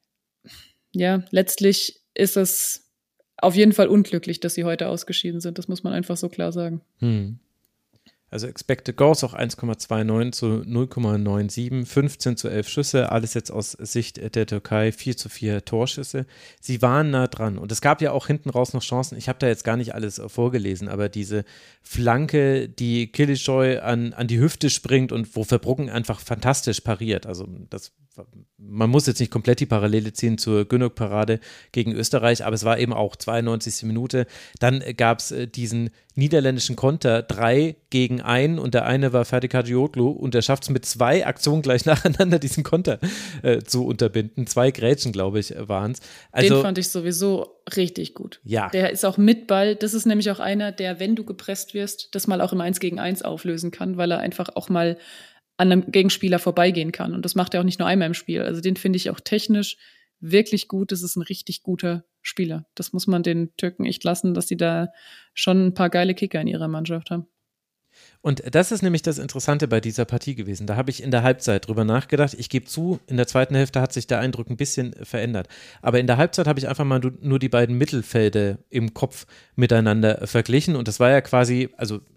Ja, letztlich ist es auf jeden Fall unglücklich, dass sie heute ausgeschieden sind. Das muss man einfach so klar sagen. Also Expected Goals auch 1,29 zu 0,97, 15 zu 11 Schüsse, alles jetzt aus Sicht der Türkei, 4-4 Torschüsse. Sie waren nah dran und es gab ja auch hinten raus noch Chancen. Ich habe da jetzt gar nicht alles vorgelesen, aber diese Flanke, die Kılıçsoy an die Hüfte springt und wo Verbruggen einfach fantastisch pariert. Also man muss jetzt nicht komplett die Parallele ziehen zur Günok-Parade gegen Österreich, aber es war eben auch 92. Minute. Dann gab es diesen niederländischen Konter, 3 gegen 1 und der eine war Ferdi Kadioglu und der schafft es mit 2 Aktionen gleich nacheinander, diesen Konter zu unterbinden. 2 Grätschen, glaube ich, waren es. Also, den fand ich sowieso richtig gut. Ja. Der ist auch mit Ball, das ist nämlich auch einer, der, wenn du gepresst wirst, das mal auch im 1 gegen 1 auflösen kann, weil er einfach auch mal an einem Gegenspieler vorbeigehen kann. Und das macht er auch nicht nur einmal im Spiel. Also den finde ich auch technisch wirklich gut. Das ist ein richtig guter Spieler. Das muss man den Türken echt lassen, dass sie da schon ein paar geile Kicker in ihrer Mannschaft haben. Und das ist nämlich das Interessante bei dieser Partie gewesen. Da habe ich in der Halbzeit drüber nachgedacht. Ich gebe zu, in der zweiten Hälfte hat sich der Eindruck ein bisschen verändert. Aber in der Halbzeit habe ich einfach mal nur die beiden Mittelfelder im Kopf miteinander verglichen. Und das war ja quasi, also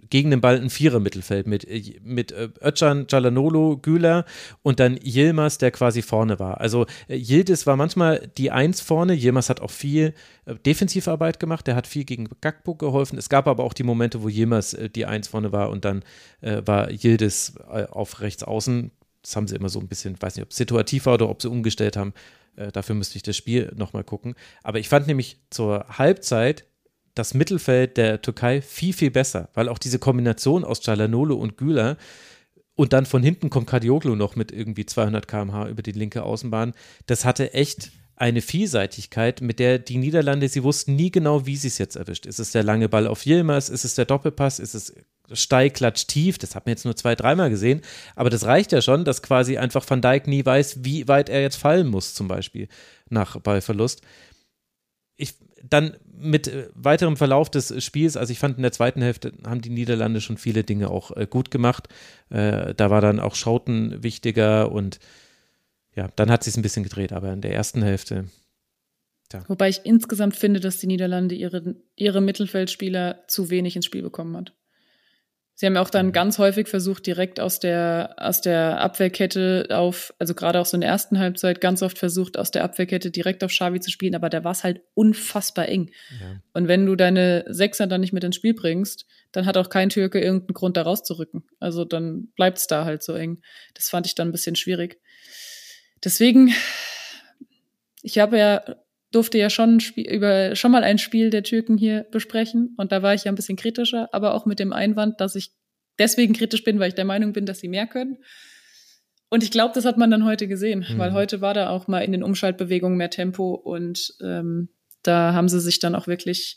gegen den Ball ein Vierer-Mittelfeld mit Özcan, Çalhanoğlu, Güler und dann Yilmaz, der quasi vorne war. Also Yildiz war manchmal die Eins vorne, Yilmaz hat auch viel Defensivarbeit gemacht, der hat viel gegen Gakpo geholfen. Es gab aber auch die Momente, wo Yilmaz die Eins vorne war und dann war Yildiz auf rechts außen. Das haben sie immer so ein bisschen, weiß nicht, ob es situativ war oder ob sie umgestellt haben. Dafür müsste ich das Spiel nochmal gucken. Aber ich fand nämlich zur Halbzeit das Mittelfeld der Türkei viel, viel besser, weil auch diese Kombination aus Çalhanoğlu und Güler und dann von hinten kommt Kadioglu noch mit irgendwie 200 km/h über die linke Außenbahn, das hatte echt eine Vielseitigkeit, mit der die Niederlande, sie wussten nie genau, wie sie es jetzt erwischt. Ist es der lange Ball auf Yilmaz, ist es der Doppelpass, ist es steil, klatsch, tief, das hat man jetzt nur 2-3 Mal gesehen, aber das reicht ja schon, dass quasi einfach Van Dijk nie weiß, wie weit er jetzt fallen muss, zum Beispiel nach Ballverlust. Dann mit weiterem Verlauf des Spiels, also ich fand in der zweiten Hälfte haben die Niederlande schon viele Dinge auch gut gemacht. Da war dann auch Schouten wichtiger und ja, dann hat sich ein bisschen gedreht, aber in der ersten Hälfte. Ja. Wobei ich insgesamt finde, dass die Niederlande ihre Mittelfeldspieler zu wenig ins Spiel bekommen hat. Sie haben ja auch dann ganz häufig versucht, direkt aus der Abwehrkette also gerade auch so in der ersten Halbzeit, ganz oft versucht, aus der Abwehrkette direkt auf Xavi zu spielen, aber da war es halt unfassbar eng. Ja. Und wenn du deine Sechser dann nicht mit ins Spiel bringst, dann hat auch kein Türke irgendeinen Grund, da rauszurücken. Also dann bleibt es da halt so eng. Das fand ich dann ein bisschen schwierig. Deswegen, durfte ja schon mal ein Spiel der Türken hier besprechen und da war ich ja ein bisschen kritischer, aber auch mit dem Einwand, dass ich deswegen kritisch bin, weil ich der Meinung bin, dass sie mehr können. Und ich glaube, das hat man dann heute gesehen, weil heute war da auch mal in den Umschaltbewegungen mehr Tempo und da haben sie sich dann auch wirklich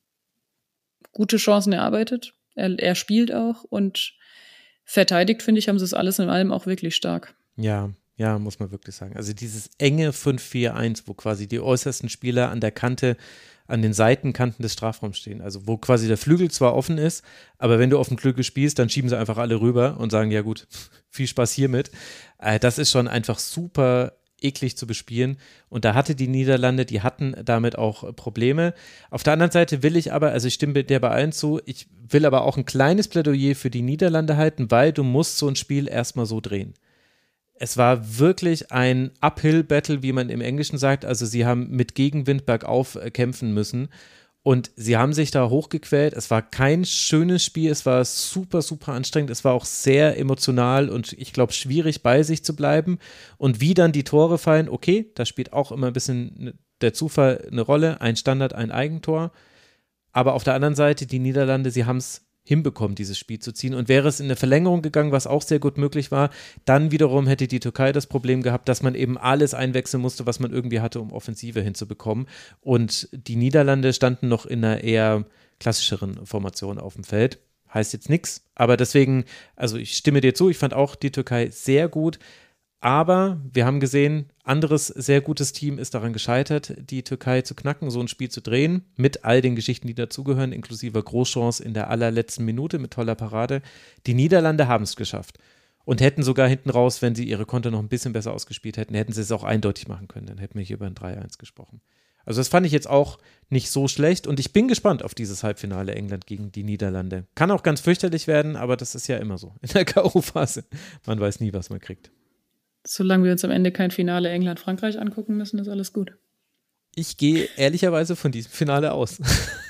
gute Chancen erarbeitet. Er spielt auch und verteidigt, finde ich, haben sie es alles in allem auch wirklich stark. Ja, muss man wirklich sagen. Also dieses enge 5-4-1, wo quasi die äußersten Spieler an der Kante, an den Seitenkanten des Strafraums stehen. Also wo quasi der Flügel zwar offen ist, aber wenn du auf dem Flügel spielst, dann schieben sie einfach alle rüber und sagen, ja gut, viel Spaß hiermit. Das ist schon einfach super eklig zu bespielen. Und da hatte die Niederlande, die hatten damit auch Probleme. Auf der anderen Seite will ich aber, also ich stimme dir bei allen zu, ich will aber auch ein kleines Plädoyer für die Niederlande halten, weil du musst so ein Spiel erstmal so drehen. Es war wirklich ein Uphill-Battle, wie man im Englischen sagt. Also sie haben mit Gegenwind bergauf kämpfen müssen und sie haben sich da hochgequält. Es war kein schönes Spiel, es war super, super anstrengend. Es war auch sehr emotional und ich glaube schwierig bei sich zu bleiben. Und wie dann die Tore fallen, okay, da spielt auch immer ein bisschen der Zufall eine Rolle. Ein Standard, ein Eigentor. Aber auf der anderen Seite, die Niederlande, sie haben es hinbekommen, dieses Spiel zu ziehen. Und wäre es in eine Verlängerung gegangen, was auch sehr gut möglich war, dann wiederum hätte die Türkei das Problem gehabt, dass man eben alles einwechseln musste, was man irgendwie hatte, um Offensive hinzubekommen. Und die Niederlande standen noch in einer eher klassischeren Formation auf dem Feld. Heißt jetzt nichts, aber deswegen, also ich stimme dir zu, ich fand auch die Türkei sehr gut. Aber wir haben gesehen, anderes sehr gutes Team ist daran gescheitert, die Türkei zu knacken, so ein Spiel zu drehen, mit all den Geschichten, die dazugehören, inklusive Großchance in der allerletzten Minute mit toller Parade. Die Niederlande haben es geschafft und hätten sogar hinten raus, wenn sie ihre Konter noch ein bisschen besser ausgespielt hätten, hätten sie es auch eindeutig machen können. Dann hätten wir hier über ein 3-1 gesprochen. Also das fand ich jetzt auch nicht so schlecht und ich bin gespannt auf dieses Halbfinale England gegen die Niederlande. Kann auch ganz fürchterlich werden, aber das ist ja immer so in der K.O.-Phase. Man weiß nie, was man kriegt. Solange wir uns am Ende kein Finale England-Frankreich angucken müssen, ist alles gut. Ich gehe ehrlicherweise von diesem Finale aus.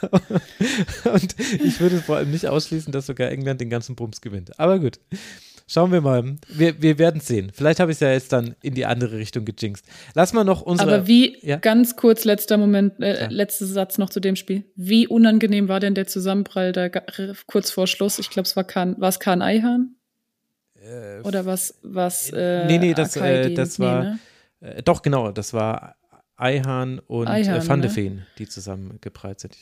Und ich würde vor allem nicht ausschließen, dass sogar England den ganzen Bums gewinnt. Aber gut, schauen wir mal. Wir werden es sehen. Vielleicht habe ich es ja jetzt dann in die andere Richtung gejinxt. Lass mal noch unsere... Aber ganz kurz, letzter Satz noch zu dem Spiel. Wie unangenehm war denn der Zusammenprall da kurz vor Schluss? Ich glaube, war es Kaan Ayhan? Oder was nee, das war doch genau, das war Ayhan und Van de Ven, die zusammen geprallt sind.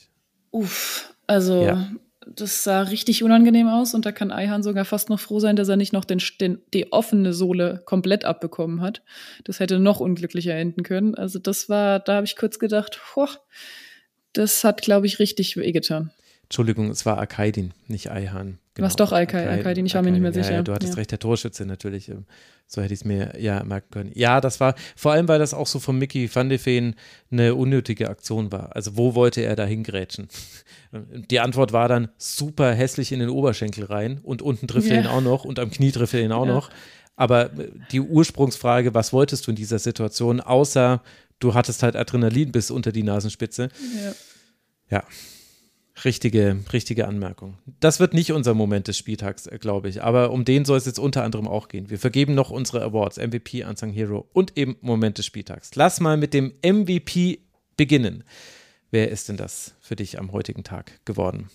Das sah richtig unangenehm aus und da kann Ayhan sogar fast noch froh sein, dass er nicht noch die offene Sohle komplett abbekommen hat. Das hätte noch unglücklicher enden können. Also da habe ich kurz gedacht, das hat, glaube ich, richtig wehgetan. Entschuldigung, es war Akaydin, nicht Ayhan. Genau. Was doch Akaydin, ich war mir nicht mehr sicher. Ja, du hattest recht, der Torschütze natürlich. So hätte ich es mir merken können. Ja, das war, vor allem, weil das auch so von Mickey van de Ven eine unnötige Aktion war. Also wo wollte er da hingrätschen? Die Antwort war dann super hässlich in den Oberschenkel rein und unten trifft er ihn auch noch und am Knie trifft er ihn auch noch. Aber die Ursprungsfrage, was wolltest du in dieser Situation, außer du hattest halt Adrenalin bis unter die Nasenspitze. Ja. Richtige Anmerkung. Das wird nicht unser Moment des Spieltags, glaube ich, aber um den soll es jetzt unter anderem auch gehen. Wir vergeben noch unsere Awards, MVP, Unsung Hero und eben Moment des Spieltags. Lass mal mit dem MVP beginnen. Wer ist denn das für dich am heutigen Tag geworden?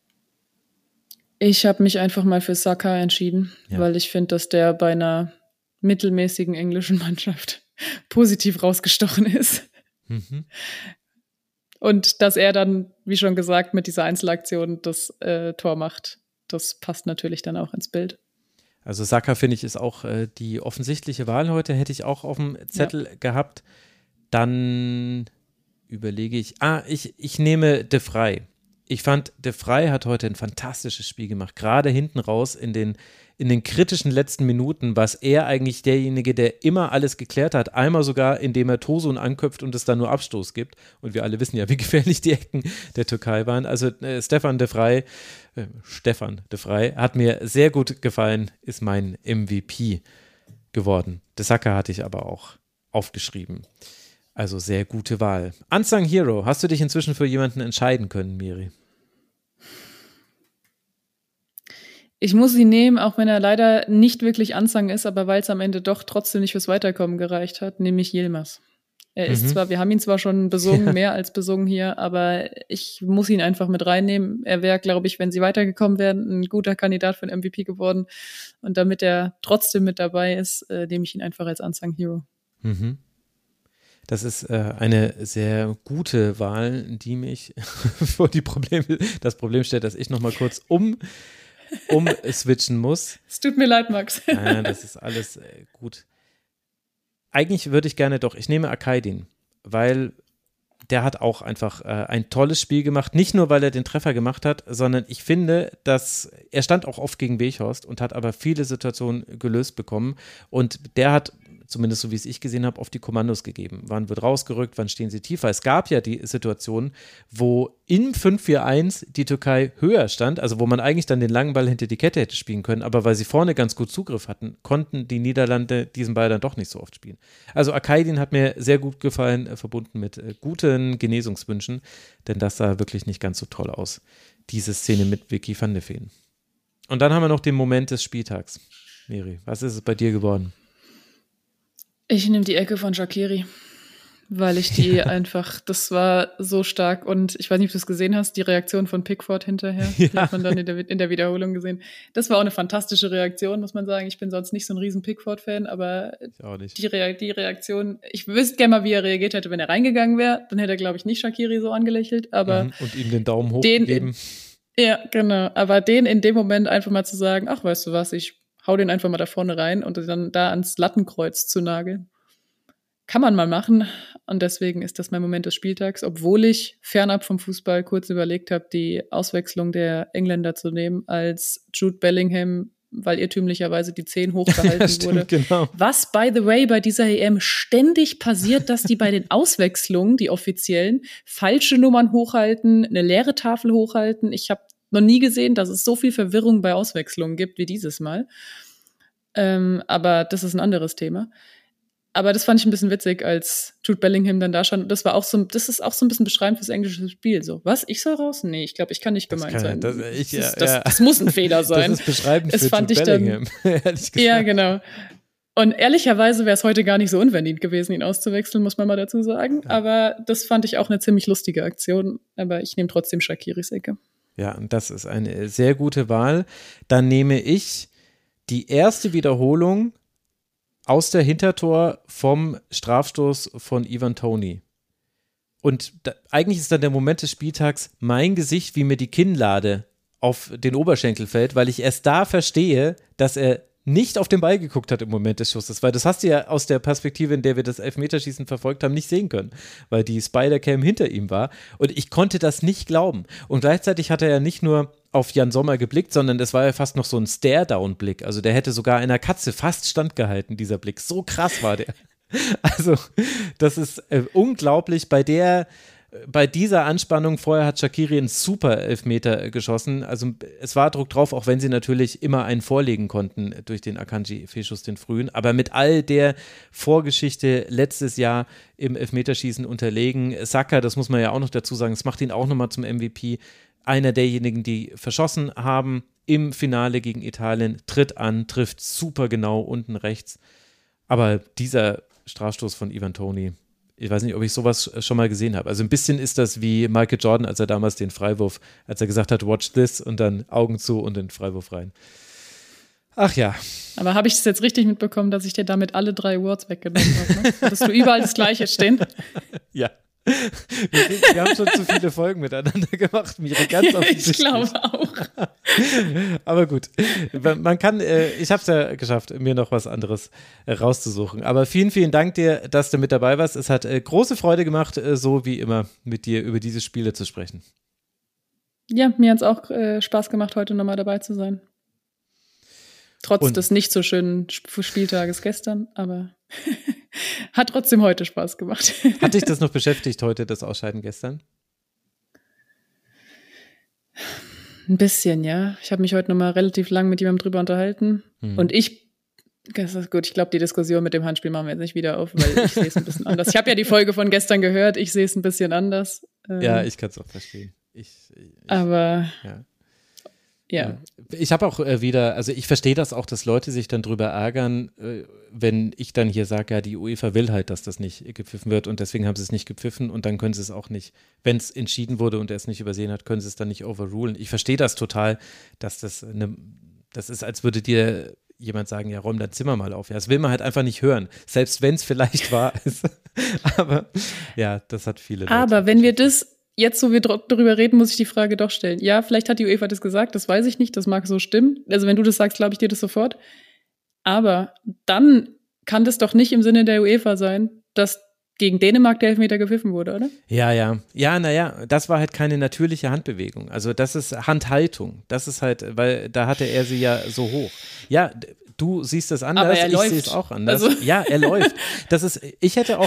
Ich habe mich einfach mal für Saka entschieden, weil ich finde, dass der bei einer mittelmäßigen englischen Mannschaft positiv rausgestochen ist. Mhm. Und dass er dann, wie schon gesagt, mit dieser Einzelaktion das Tor macht, das passt natürlich dann auch ins Bild. Also Saka, finde ich, ist auch die offensichtliche Wahl heute, hätte ich auch auf dem Zettel gehabt. Dann überlege ich, ich nehme De Vrij. Ich fand, De Vrij hat heute ein fantastisches Spiel gemacht, gerade hinten raus in den kritischen letzten Minuten, was er eigentlich derjenige, der immer alles geklärt hat, einmal sogar, indem er Tosun anköpft und es dann nur Abstoß gibt. Und wir alle wissen ja, wie gefährlich die Ecken der Türkei waren. Also Stefan De Vrij hat mir sehr gut gefallen, ist mein MVP geworden. De Saka hatte ich aber auch aufgeschrieben. Also sehr gute Wahl. Unsung Hero, hast du dich inzwischen für jemanden entscheiden können, Miri? Ich muss ihn nehmen, auch wenn er leider nicht wirklich Unsung ist, aber weil es am Ende doch trotzdem nicht fürs Weiterkommen gereicht hat, nämlich Yilmaz. Er ist zwar, wir haben ihn zwar schon besungen, mehr als besungen hier, aber ich muss ihn einfach mit reinnehmen. Er wäre, glaube ich, wenn sie weitergekommen wären, ein guter Kandidat für einen MVP geworden. Und damit er trotzdem mit dabei ist, nehme ich ihn einfach als Unsung Hero. Mhm. Das ist eine sehr gute Wahl, die mich vor das Problem stellt, dass ich nochmal kurz switchen muss. Es tut mir leid, Max. Ja, das ist alles gut. Eigentlich würde ich gerne ich nehme Akaydin, weil der hat auch einfach ein tolles Spiel gemacht. Nicht nur, weil er den Treffer gemacht hat, sondern ich finde, dass er stand auch oft gegen Weghorst und hat aber viele Situationen gelöst bekommen. Und der hat, zumindest so wie es ich gesehen habe, auf die Kommandos gegeben. Wann wird rausgerückt, wann stehen sie tiefer? Es gab ja die Situation, wo in 5-4-1 die Türkei höher stand, also wo man eigentlich dann den langen Ball hinter die Kette hätte spielen können, aber weil sie vorne ganz gut Zugriff hatten, konnten die Niederlande diesen Ball dann doch nicht so oft spielen. Also Akaydin hat mir sehr gut gefallen, verbunden mit guten Genesungswünschen, denn das sah wirklich nicht ganz so toll aus, diese Szene mit Vicky van de Ven. Und dann haben wir noch den Moment des Spieltags. Miri, was ist es bei dir geworden? Ich nehme die Ecke von Shaqiri, weil ich die einfach, das war so stark und ich weiß nicht, ob du es gesehen hast, die Reaktion von Pickford hinterher, die hat man dann in der Wiederholung gesehen. Das war auch eine fantastische Reaktion, muss man sagen. Ich bin sonst nicht so ein riesen Pickford-Fan, aber die Reaktion, ich wüsste gerne mal, wie er reagiert hätte, wenn er reingegangen wäre. Dann hätte er, glaube ich, nicht Shaqiri so angelächelt, aber und ihm den Daumen hoch gegeben. Ja, genau, aber den in dem Moment einfach mal zu sagen, ach, weißt du was, ich hau den einfach mal da vorne rein und dann da ans Lattenkreuz zu nageln. Kann man mal machen und deswegen ist das mein Moment des Spieltags, obwohl ich fernab vom Fußball kurz überlegt habe, die Auswechslung der Engländer zu nehmen, als Jude Bellingham, weil irrtümlicherweise die 10 hochgehalten wurde. Genau. Was, by the way, bei dieser EM ständig passiert, dass die bei den Auswechslungen, die offiziellen, falsche Nummern hochhalten, eine leere Tafel hochhalten. Ich habe noch nie gesehen, dass es so viel Verwirrung bei Auswechslungen gibt wie dieses Mal. Aber das ist ein anderes Thema. Aber das fand ich ein bisschen witzig, als Jude Bellingham dann da stand. Das ist auch so ein bisschen beschreibend fürs englische Spiel. So, was? Ich soll raus? Nee, ich glaube, ich kann nicht gemeint sein. Das muss ein Fehler sein. Das ist beschreibend für Jude Bellingham, ehrlich gesagt. Ja, genau. Und ehrlicherweise wäre es heute gar nicht so unverdient gewesen, ihn auszuwechseln, muss man mal dazu sagen. Ja. Aber das fand ich auch eine ziemlich lustige Aktion. Aber ich nehme trotzdem Shaqiris Ecke. Ja, und das ist eine sehr gute Wahl. Dann nehme ich die erste Wiederholung aus der Hintertor vom Strafstoß von Ivan Toney. Und eigentlich ist dann der Moment des Spieltags mein Gesicht, wie mir die Kinnlade auf den Oberschenkel fällt, weil ich erst da verstehe, dass er nicht auf den Ball geguckt hat im Moment des Schusses, weil das hast du ja aus der Perspektive, in der wir das Elfmeterschießen verfolgt haben, nicht sehen können, weil die Spider-Cam hinter ihm war und ich konnte das nicht glauben und gleichzeitig hat er ja nicht nur auf Jan Sommer geblickt, sondern es war ja fast noch so ein Stare-Down-Blick, also der hätte sogar einer Katze fast standgehalten, dieser Blick, so krass war der. Also das ist unglaublich bei dieser Anspannung. Vorher hat Shaqiri einen super Elfmeter geschossen. Also es war Druck drauf, auch wenn sie natürlich immer einen vorlegen konnten durch den Akanji-Fehlschuss, den frühen. Aber mit all der Vorgeschichte letztes Jahr im Elfmeterschießen unterlegen. Saka, das muss man ja auch noch dazu sagen, das macht ihn auch nochmal zum MVP. Einer derjenigen, die verschossen haben im Finale gegen Italien, tritt an, trifft super genau unten rechts. Aber dieser Strafstoß von Ivan Toney, ich weiß nicht, ob ich sowas schon mal gesehen habe. Also ein bisschen ist das wie Michael Jordan, als er damals den Freiwurf, als er gesagt hat, watch this und dann Augen zu und den Freiwurf rein. Ach ja. Aber habe ich es jetzt richtig mitbekommen, dass ich dir damit alle 3 Awards weggenommen habe? Ne? Hattest du überall das Gleiche stehen? Ja. Wir haben schon zu viele Folgen miteinander gemacht, Miri, ganz offensichtlich. Ich glaube auch. Aber gut, man kann, ich habe es ja geschafft, mir noch was anderes rauszusuchen. Aber vielen, vielen Dank dir, dass du mit dabei warst. Es hat große Freude gemacht, so wie immer mit dir über diese Spiele zu sprechen. Ja, mir hat es auch Spaß gemacht, heute nochmal dabei zu sein. Trotz des nicht so schönen Spieltages gestern, aber hat trotzdem heute Spaß gemacht. Hat dich das noch beschäftigt heute, das Ausscheiden gestern? Ein bisschen, ja. Ich habe mich heute nochmal relativ lang mit jemandem drüber unterhalten. Und das ist gut, ich glaube, die Diskussion mit dem Handspiel machen wir jetzt nicht wieder auf, weil ich sehe es ein bisschen anders. Ich habe ja die Folge von gestern gehört, ich sehe es ein bisschen anders. Ja, ich kann es auch verstehen. Aber ja. Ja. Ich habe auch also ich verstehe das auch, dass Leute sich dann drüber ärgern, wenn ich dann hier sage, ja, die UEFA will halt, dass das nicht gepfiffen wird und deswegen haben sie es nicht gepfiffen und dann können sie es auch nicht, wenn es entschieden wurde und er es nicht übersehen hat, können sie es dann nicht overrulen. Ich verstehe das total, dass das ist, als würde dir jemand sagen, ja, räum dein Zimmer mal auf. Ja, das will man halt einfach nicht hören, selbst wenn es vielleicht wahr ist. Aber ja, das hat viele Leute. Aber wenn wir das jetzt, so wir darüber reden, muss ich die Frage doch stellen. Ja, vielleicht hat die UEFA das gesagt, das weiß ich nicht, das mag so stimmen. Also wenn du das sagst, glaube ich dir das sofort. Aber dann kann das doch nicht im Sinne der UEFA sein, dass gegen Dänemark der Elfmeter gepfiffen wurde, oder? Ja. Ja, naja, das war halt keine natürliche Handbewegung. Also das ist Handhaltung. Das ist halt, weil da hatte er sie ja so hoch. Ja, du siehst das anders, ich sehe es auch anders. Also. Ja, er läuft. Ich hätte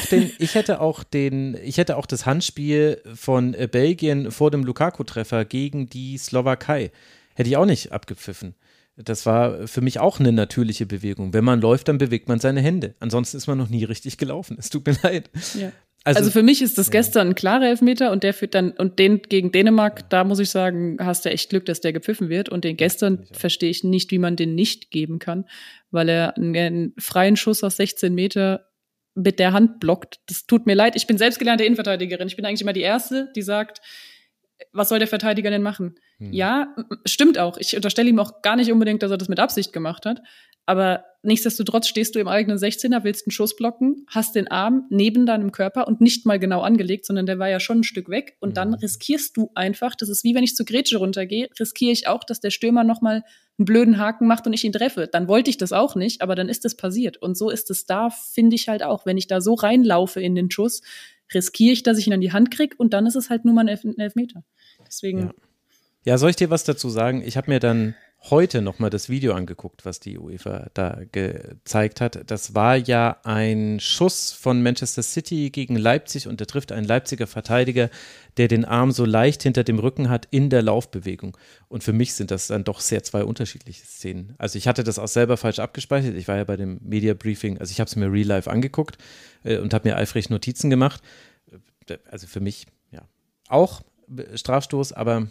auch das Handspiel von Belgien vor dem Lukaku-Treffer gegen die Slowakei. Hätte ich auch nicht abgepfiffen. Das war für mich auch eine natürliche Bewegung. Wenn man läuft, dann bewegt man seine Hände. Ansonsten ist man noch nie richtig gelaufen. Es tut mir leid. Ja. Also für mich ist das gestern ein klarer Elfmeter und der führt dann, und den gegen Dänemark, da muss ich sagen, hast du echt Glück, dass der gepfiffen wird. Und den gestern verstehe ich nicht, wie man den nicht geben kann, weil er einen freien Schuss aus 16 Meter mit der Hand blockt. Das tut mir leid. Ich bin selbst gelernte Innenverteidigerin. Ich bin eigentlich immer die Erste, die sagt, was soll der Verteidiger denn machen? Ja, stimmt auch. Ich unterstelle ihm auch gar nicht unbedingt, dass er das mit Absicht gemacht hat. Aber nichtsdestotrotz stehst du im eigenen 16er, willst einen Schuss blocken, hast den Arm neben deinem Körper und nicht mal genau angelegt, sondern der war ja schon ein Stück weg. Und dann riskierst du einfach, das ist wie wenn ich zur Grätsche runtergehe, riskiere ich auch, dass der Stürmer nochmal einen blöden Haken macht und ich ihn treffe. Dann wollte ich das auch nicht, aber dann ist das passiert. Und so ist es da, finde ich halt auch. Wenn ich da so reinlaufe in den Schuss, riskiere ich, dass ich ihn an die Hand kriege und dann ist es halt nur mal ein Elfmeter. Deswegen. Ja, soll ich dir was dazu sagen? Ich habe mir dann heute nochmal das Video angeguckt, was die UEFA da gezeigt hat. Das war ja ein Schuss von Manchester City gegen Leipzig und der trifft einen Leipziger Verteidiger, der den Arm so leicht hinter dem Rücken hat in der Laufbewegung. Und für mich sind das dann doch sehr zwei unterschiedliche Szenen. Also ich hatte das auch selber falsch abgespeichert. Ich war ja bei dem Media Briefing, also ich habe es mir real life angeguckt und habe mir eifrig Notizen gemacht. Also für mich, ja, auch Strafstoß, aber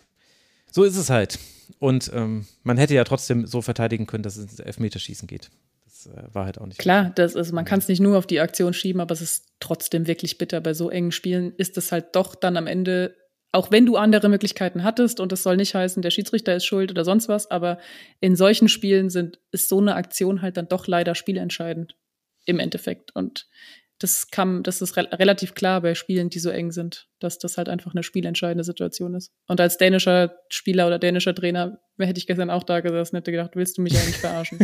so ist es halt. Und man hätte ja trotzdem so verteidigen können, dass es ins Elfmeterschießen geht. Das war halt auch nicht. Klar, man kann es nicht nur auf die Aktion schieben, aber es ist trotzdem wirklich bitter. Bei so engen Spielen ist es halt doch dann am Ende, auch wenn du andere Möglichkeiten hattest, und das soll nicht heißen, der Schiedsrichter ist schuld oder sonst was, aber in solchen Spielen ist so eine Aktion halt dann doch leider spielentscheidend im Endeffekt. Und das ist relativ klar bei Spielen, die so eng sind, dass das halt einfach eine spielentscheidende Situation ist. Und als dänischer Spieler oder dänischer Trainer hätte ich gestern auch da gesessen, hätte gedacht, willst du mich eigentlich verarschen?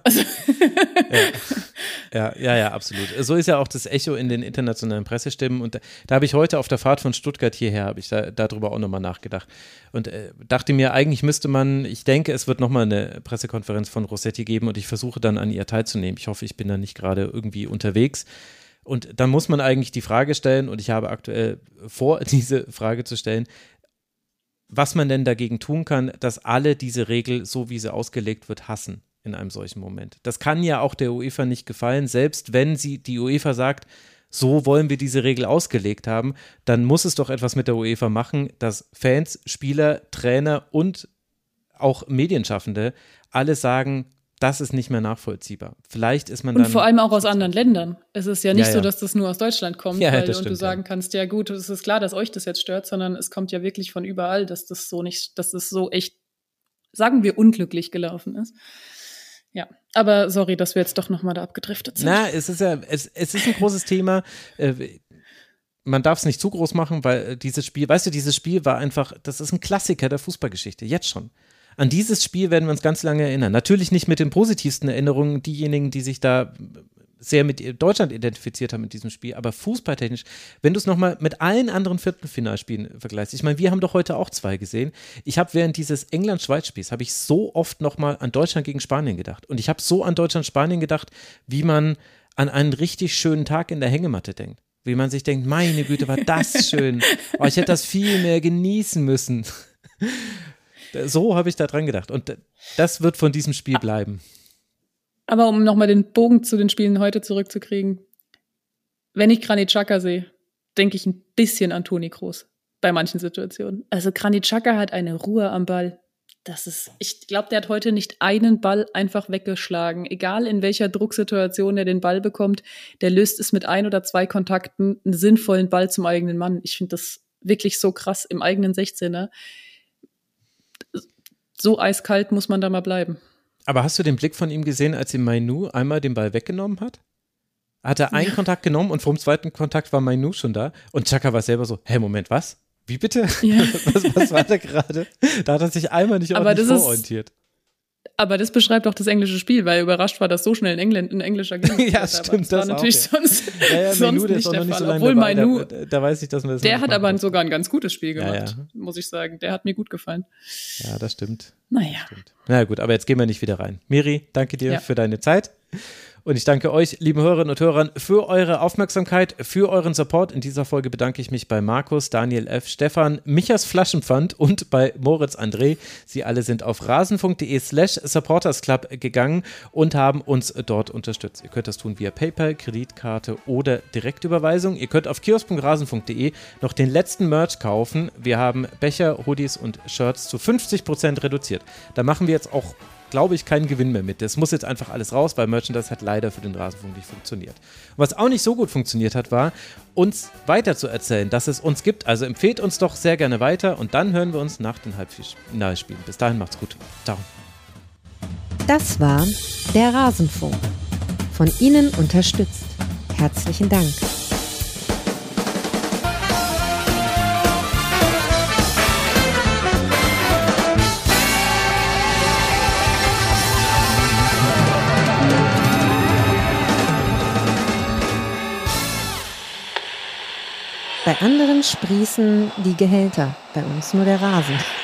Ja, absolut. So ist ja auch das Echo in den internationalen Pressestimmen und da habe ich heute auf der Fahrt von Stuttgart hierher, habe ich darüber auch nochmal nachgedacht und dachte mir, eigentlich müsste man, ich denke, es wird nochmal eine Pressekonferenz von Rossetti geben und ich versuche dann an ihr teilzunehmen. Ich hoffe, ich bin da nicht gerade irgendwie unterwegs. Und dann muss man eigentlich die Frage stellen, und ich habe aktuell vor, diese Frage zu stellen, was man denn dagegen tun kann, dass alle diese Regel, so wie sie ausgelegt wird, hassen in einem solchen Moment. Das kann ja auch der UEFA nicht gefallen, selbst wenn die UEFA sagt, so wollen wir diese Regel ausgelegt haben, dann muss es doch etwas mit der UEFA machen, dass Fans, Spieler, Trainer und auch Medienschaffende alle sagen, das ist nicht mehr nachvollziehbar. Vielleicht ist man dann. Und vor allem auch aus anderen Ländern. Es ist ja nicht so, dass das nur aus Deutschland kommt, ja, und du sagen kannst, ja gut, es ist klar, dass euch das jetzt stört, sondern es kommt ja wirklich von überall, dass das so echt, sagen wir, unglücklich gelaufen ist. Ja, aber sorry, dass wir jetzt doch nochmal da abgedriftet sind. Na, es ist ein großes Thema. Man darf es nicht zu groß machen, weil dieses Spiel war einfach, das ist ein Klassiker der Fußballgeschichte, jetzt schon. An dieses Spiel werden wir uns ganz lange erinnern. Natürlich nicht mit den positivsten Erinnerungen, diejenigen, die sich da sehr mit Deutschland identifiziert haben mit diesem Spiel, aber fußballtechnisch, wenn du es nochmal mit allen anderen Viertelfinalspielen vergleichst, ich meine, wir haben doch heute auch 2 gesehen. Ich habe während dieses England-Schweiz-Spiels, habe ich so oft nochmal an Deutschland gegen Spanien gedacht und ich habe so an Deutschland-Spanien gedacht, wie man an einen richtig schönen Tag in der Hängematte denkt. Wie man sich denkt, meine Güte, war das schön. Oh, ich hätte das viel mehr genießen müssen. So habe ich da dran gedacht. Und das wird von diesem Spiel bleiben. Aber um nochmal den Bogen zu den Spielen heute zurückzukriegen, wenn ich Granit Xhaka sehe, denke ich ein bisschen an Toni Kroos bei manchen Situationen. Also Granit Xhaka hat eine Ruhe am Ball. Ich glaube, der hat heute nicht einen Ball einfach weggeschlagen. Egal in welcher Drucksituation er den Ball bekommt, der löst es mit 1 oder 2 Kontakten einen sinnvollen Ball zum eigenen Mann. Ich finde das wirklich so krass im eigenen 16er. So eiskalt muss man da mal bleiben. Aber hast du den Blick von ihm gesehen, als ihm Mainoo einmal den Ball weggenommen hat? Hat er einen Kontakt genommen und vom zweiten Kontakt war Mainoo schon da und Xhaka war selber so, hey, Moment, was? Wie bitte? Ja. Was war da gerade? Da hat er sich einmal nicht ordentlich vororientiert. Aber das beschreibt auch das englische Spiel, weil er überrascht war, dass so schnell ein englischer Gegner ja, stimmt, das war natürlich auch, sonst Mainoo, nicht der Fall. So Obwohl Mainoo, da weiß ich, dass man das der hat aber sogar ein ganz gutes Spiel gemacht, ja. muss ich sagen. Der hat mir gut gefallen. Ja, das stimmt. Naja. Na gut, aber jetzt gehen wir nicht wieder rein. Miri, danke dir für deine Zeit. Und ich danke euch, liebe Hörerinnen und Hörer, für eure Aufmerksamkeit, für euren Support. In dieser Folge bedanke ich mich bei Markus, Daniel F., Stefan, Michas Flaschenpfand und bei Moritz André. Sie alle sind auf rasenfunk.de/supportersclub gegangen und haben uns dort unterstützt. Ihr könnt das tun via PayPal, Kreditkarte oder Direktüberweisung. Ihr könnt auf kiosk.rasen.de noch den letzten Merch kaufen. Wir haben Becher, Hoodies und Shirts zu 50% reduziert. Da machen wir jetzt auch, glaube ich, keinen Gewinn mehr mit. Das muss jetzt einfach alles raus, weil Merchandise hat leider für den Rasenfunk nicht funktioniert. Und was auch nicht so gut funktioniert hat, war, uns weiter zu erzählen, dass es uns gibt. Also empfehlt uns doch sehr gerne weiter und dann hören wir uns nach den Halbfinalspielen. Bis dahin macht's gut. Ciao. Das war der Rasenfunk. Von Ihnen unterstützt. Herzlichen Dank. Bei anderen sprießen die Gehälter, bei uns nur der Rasen.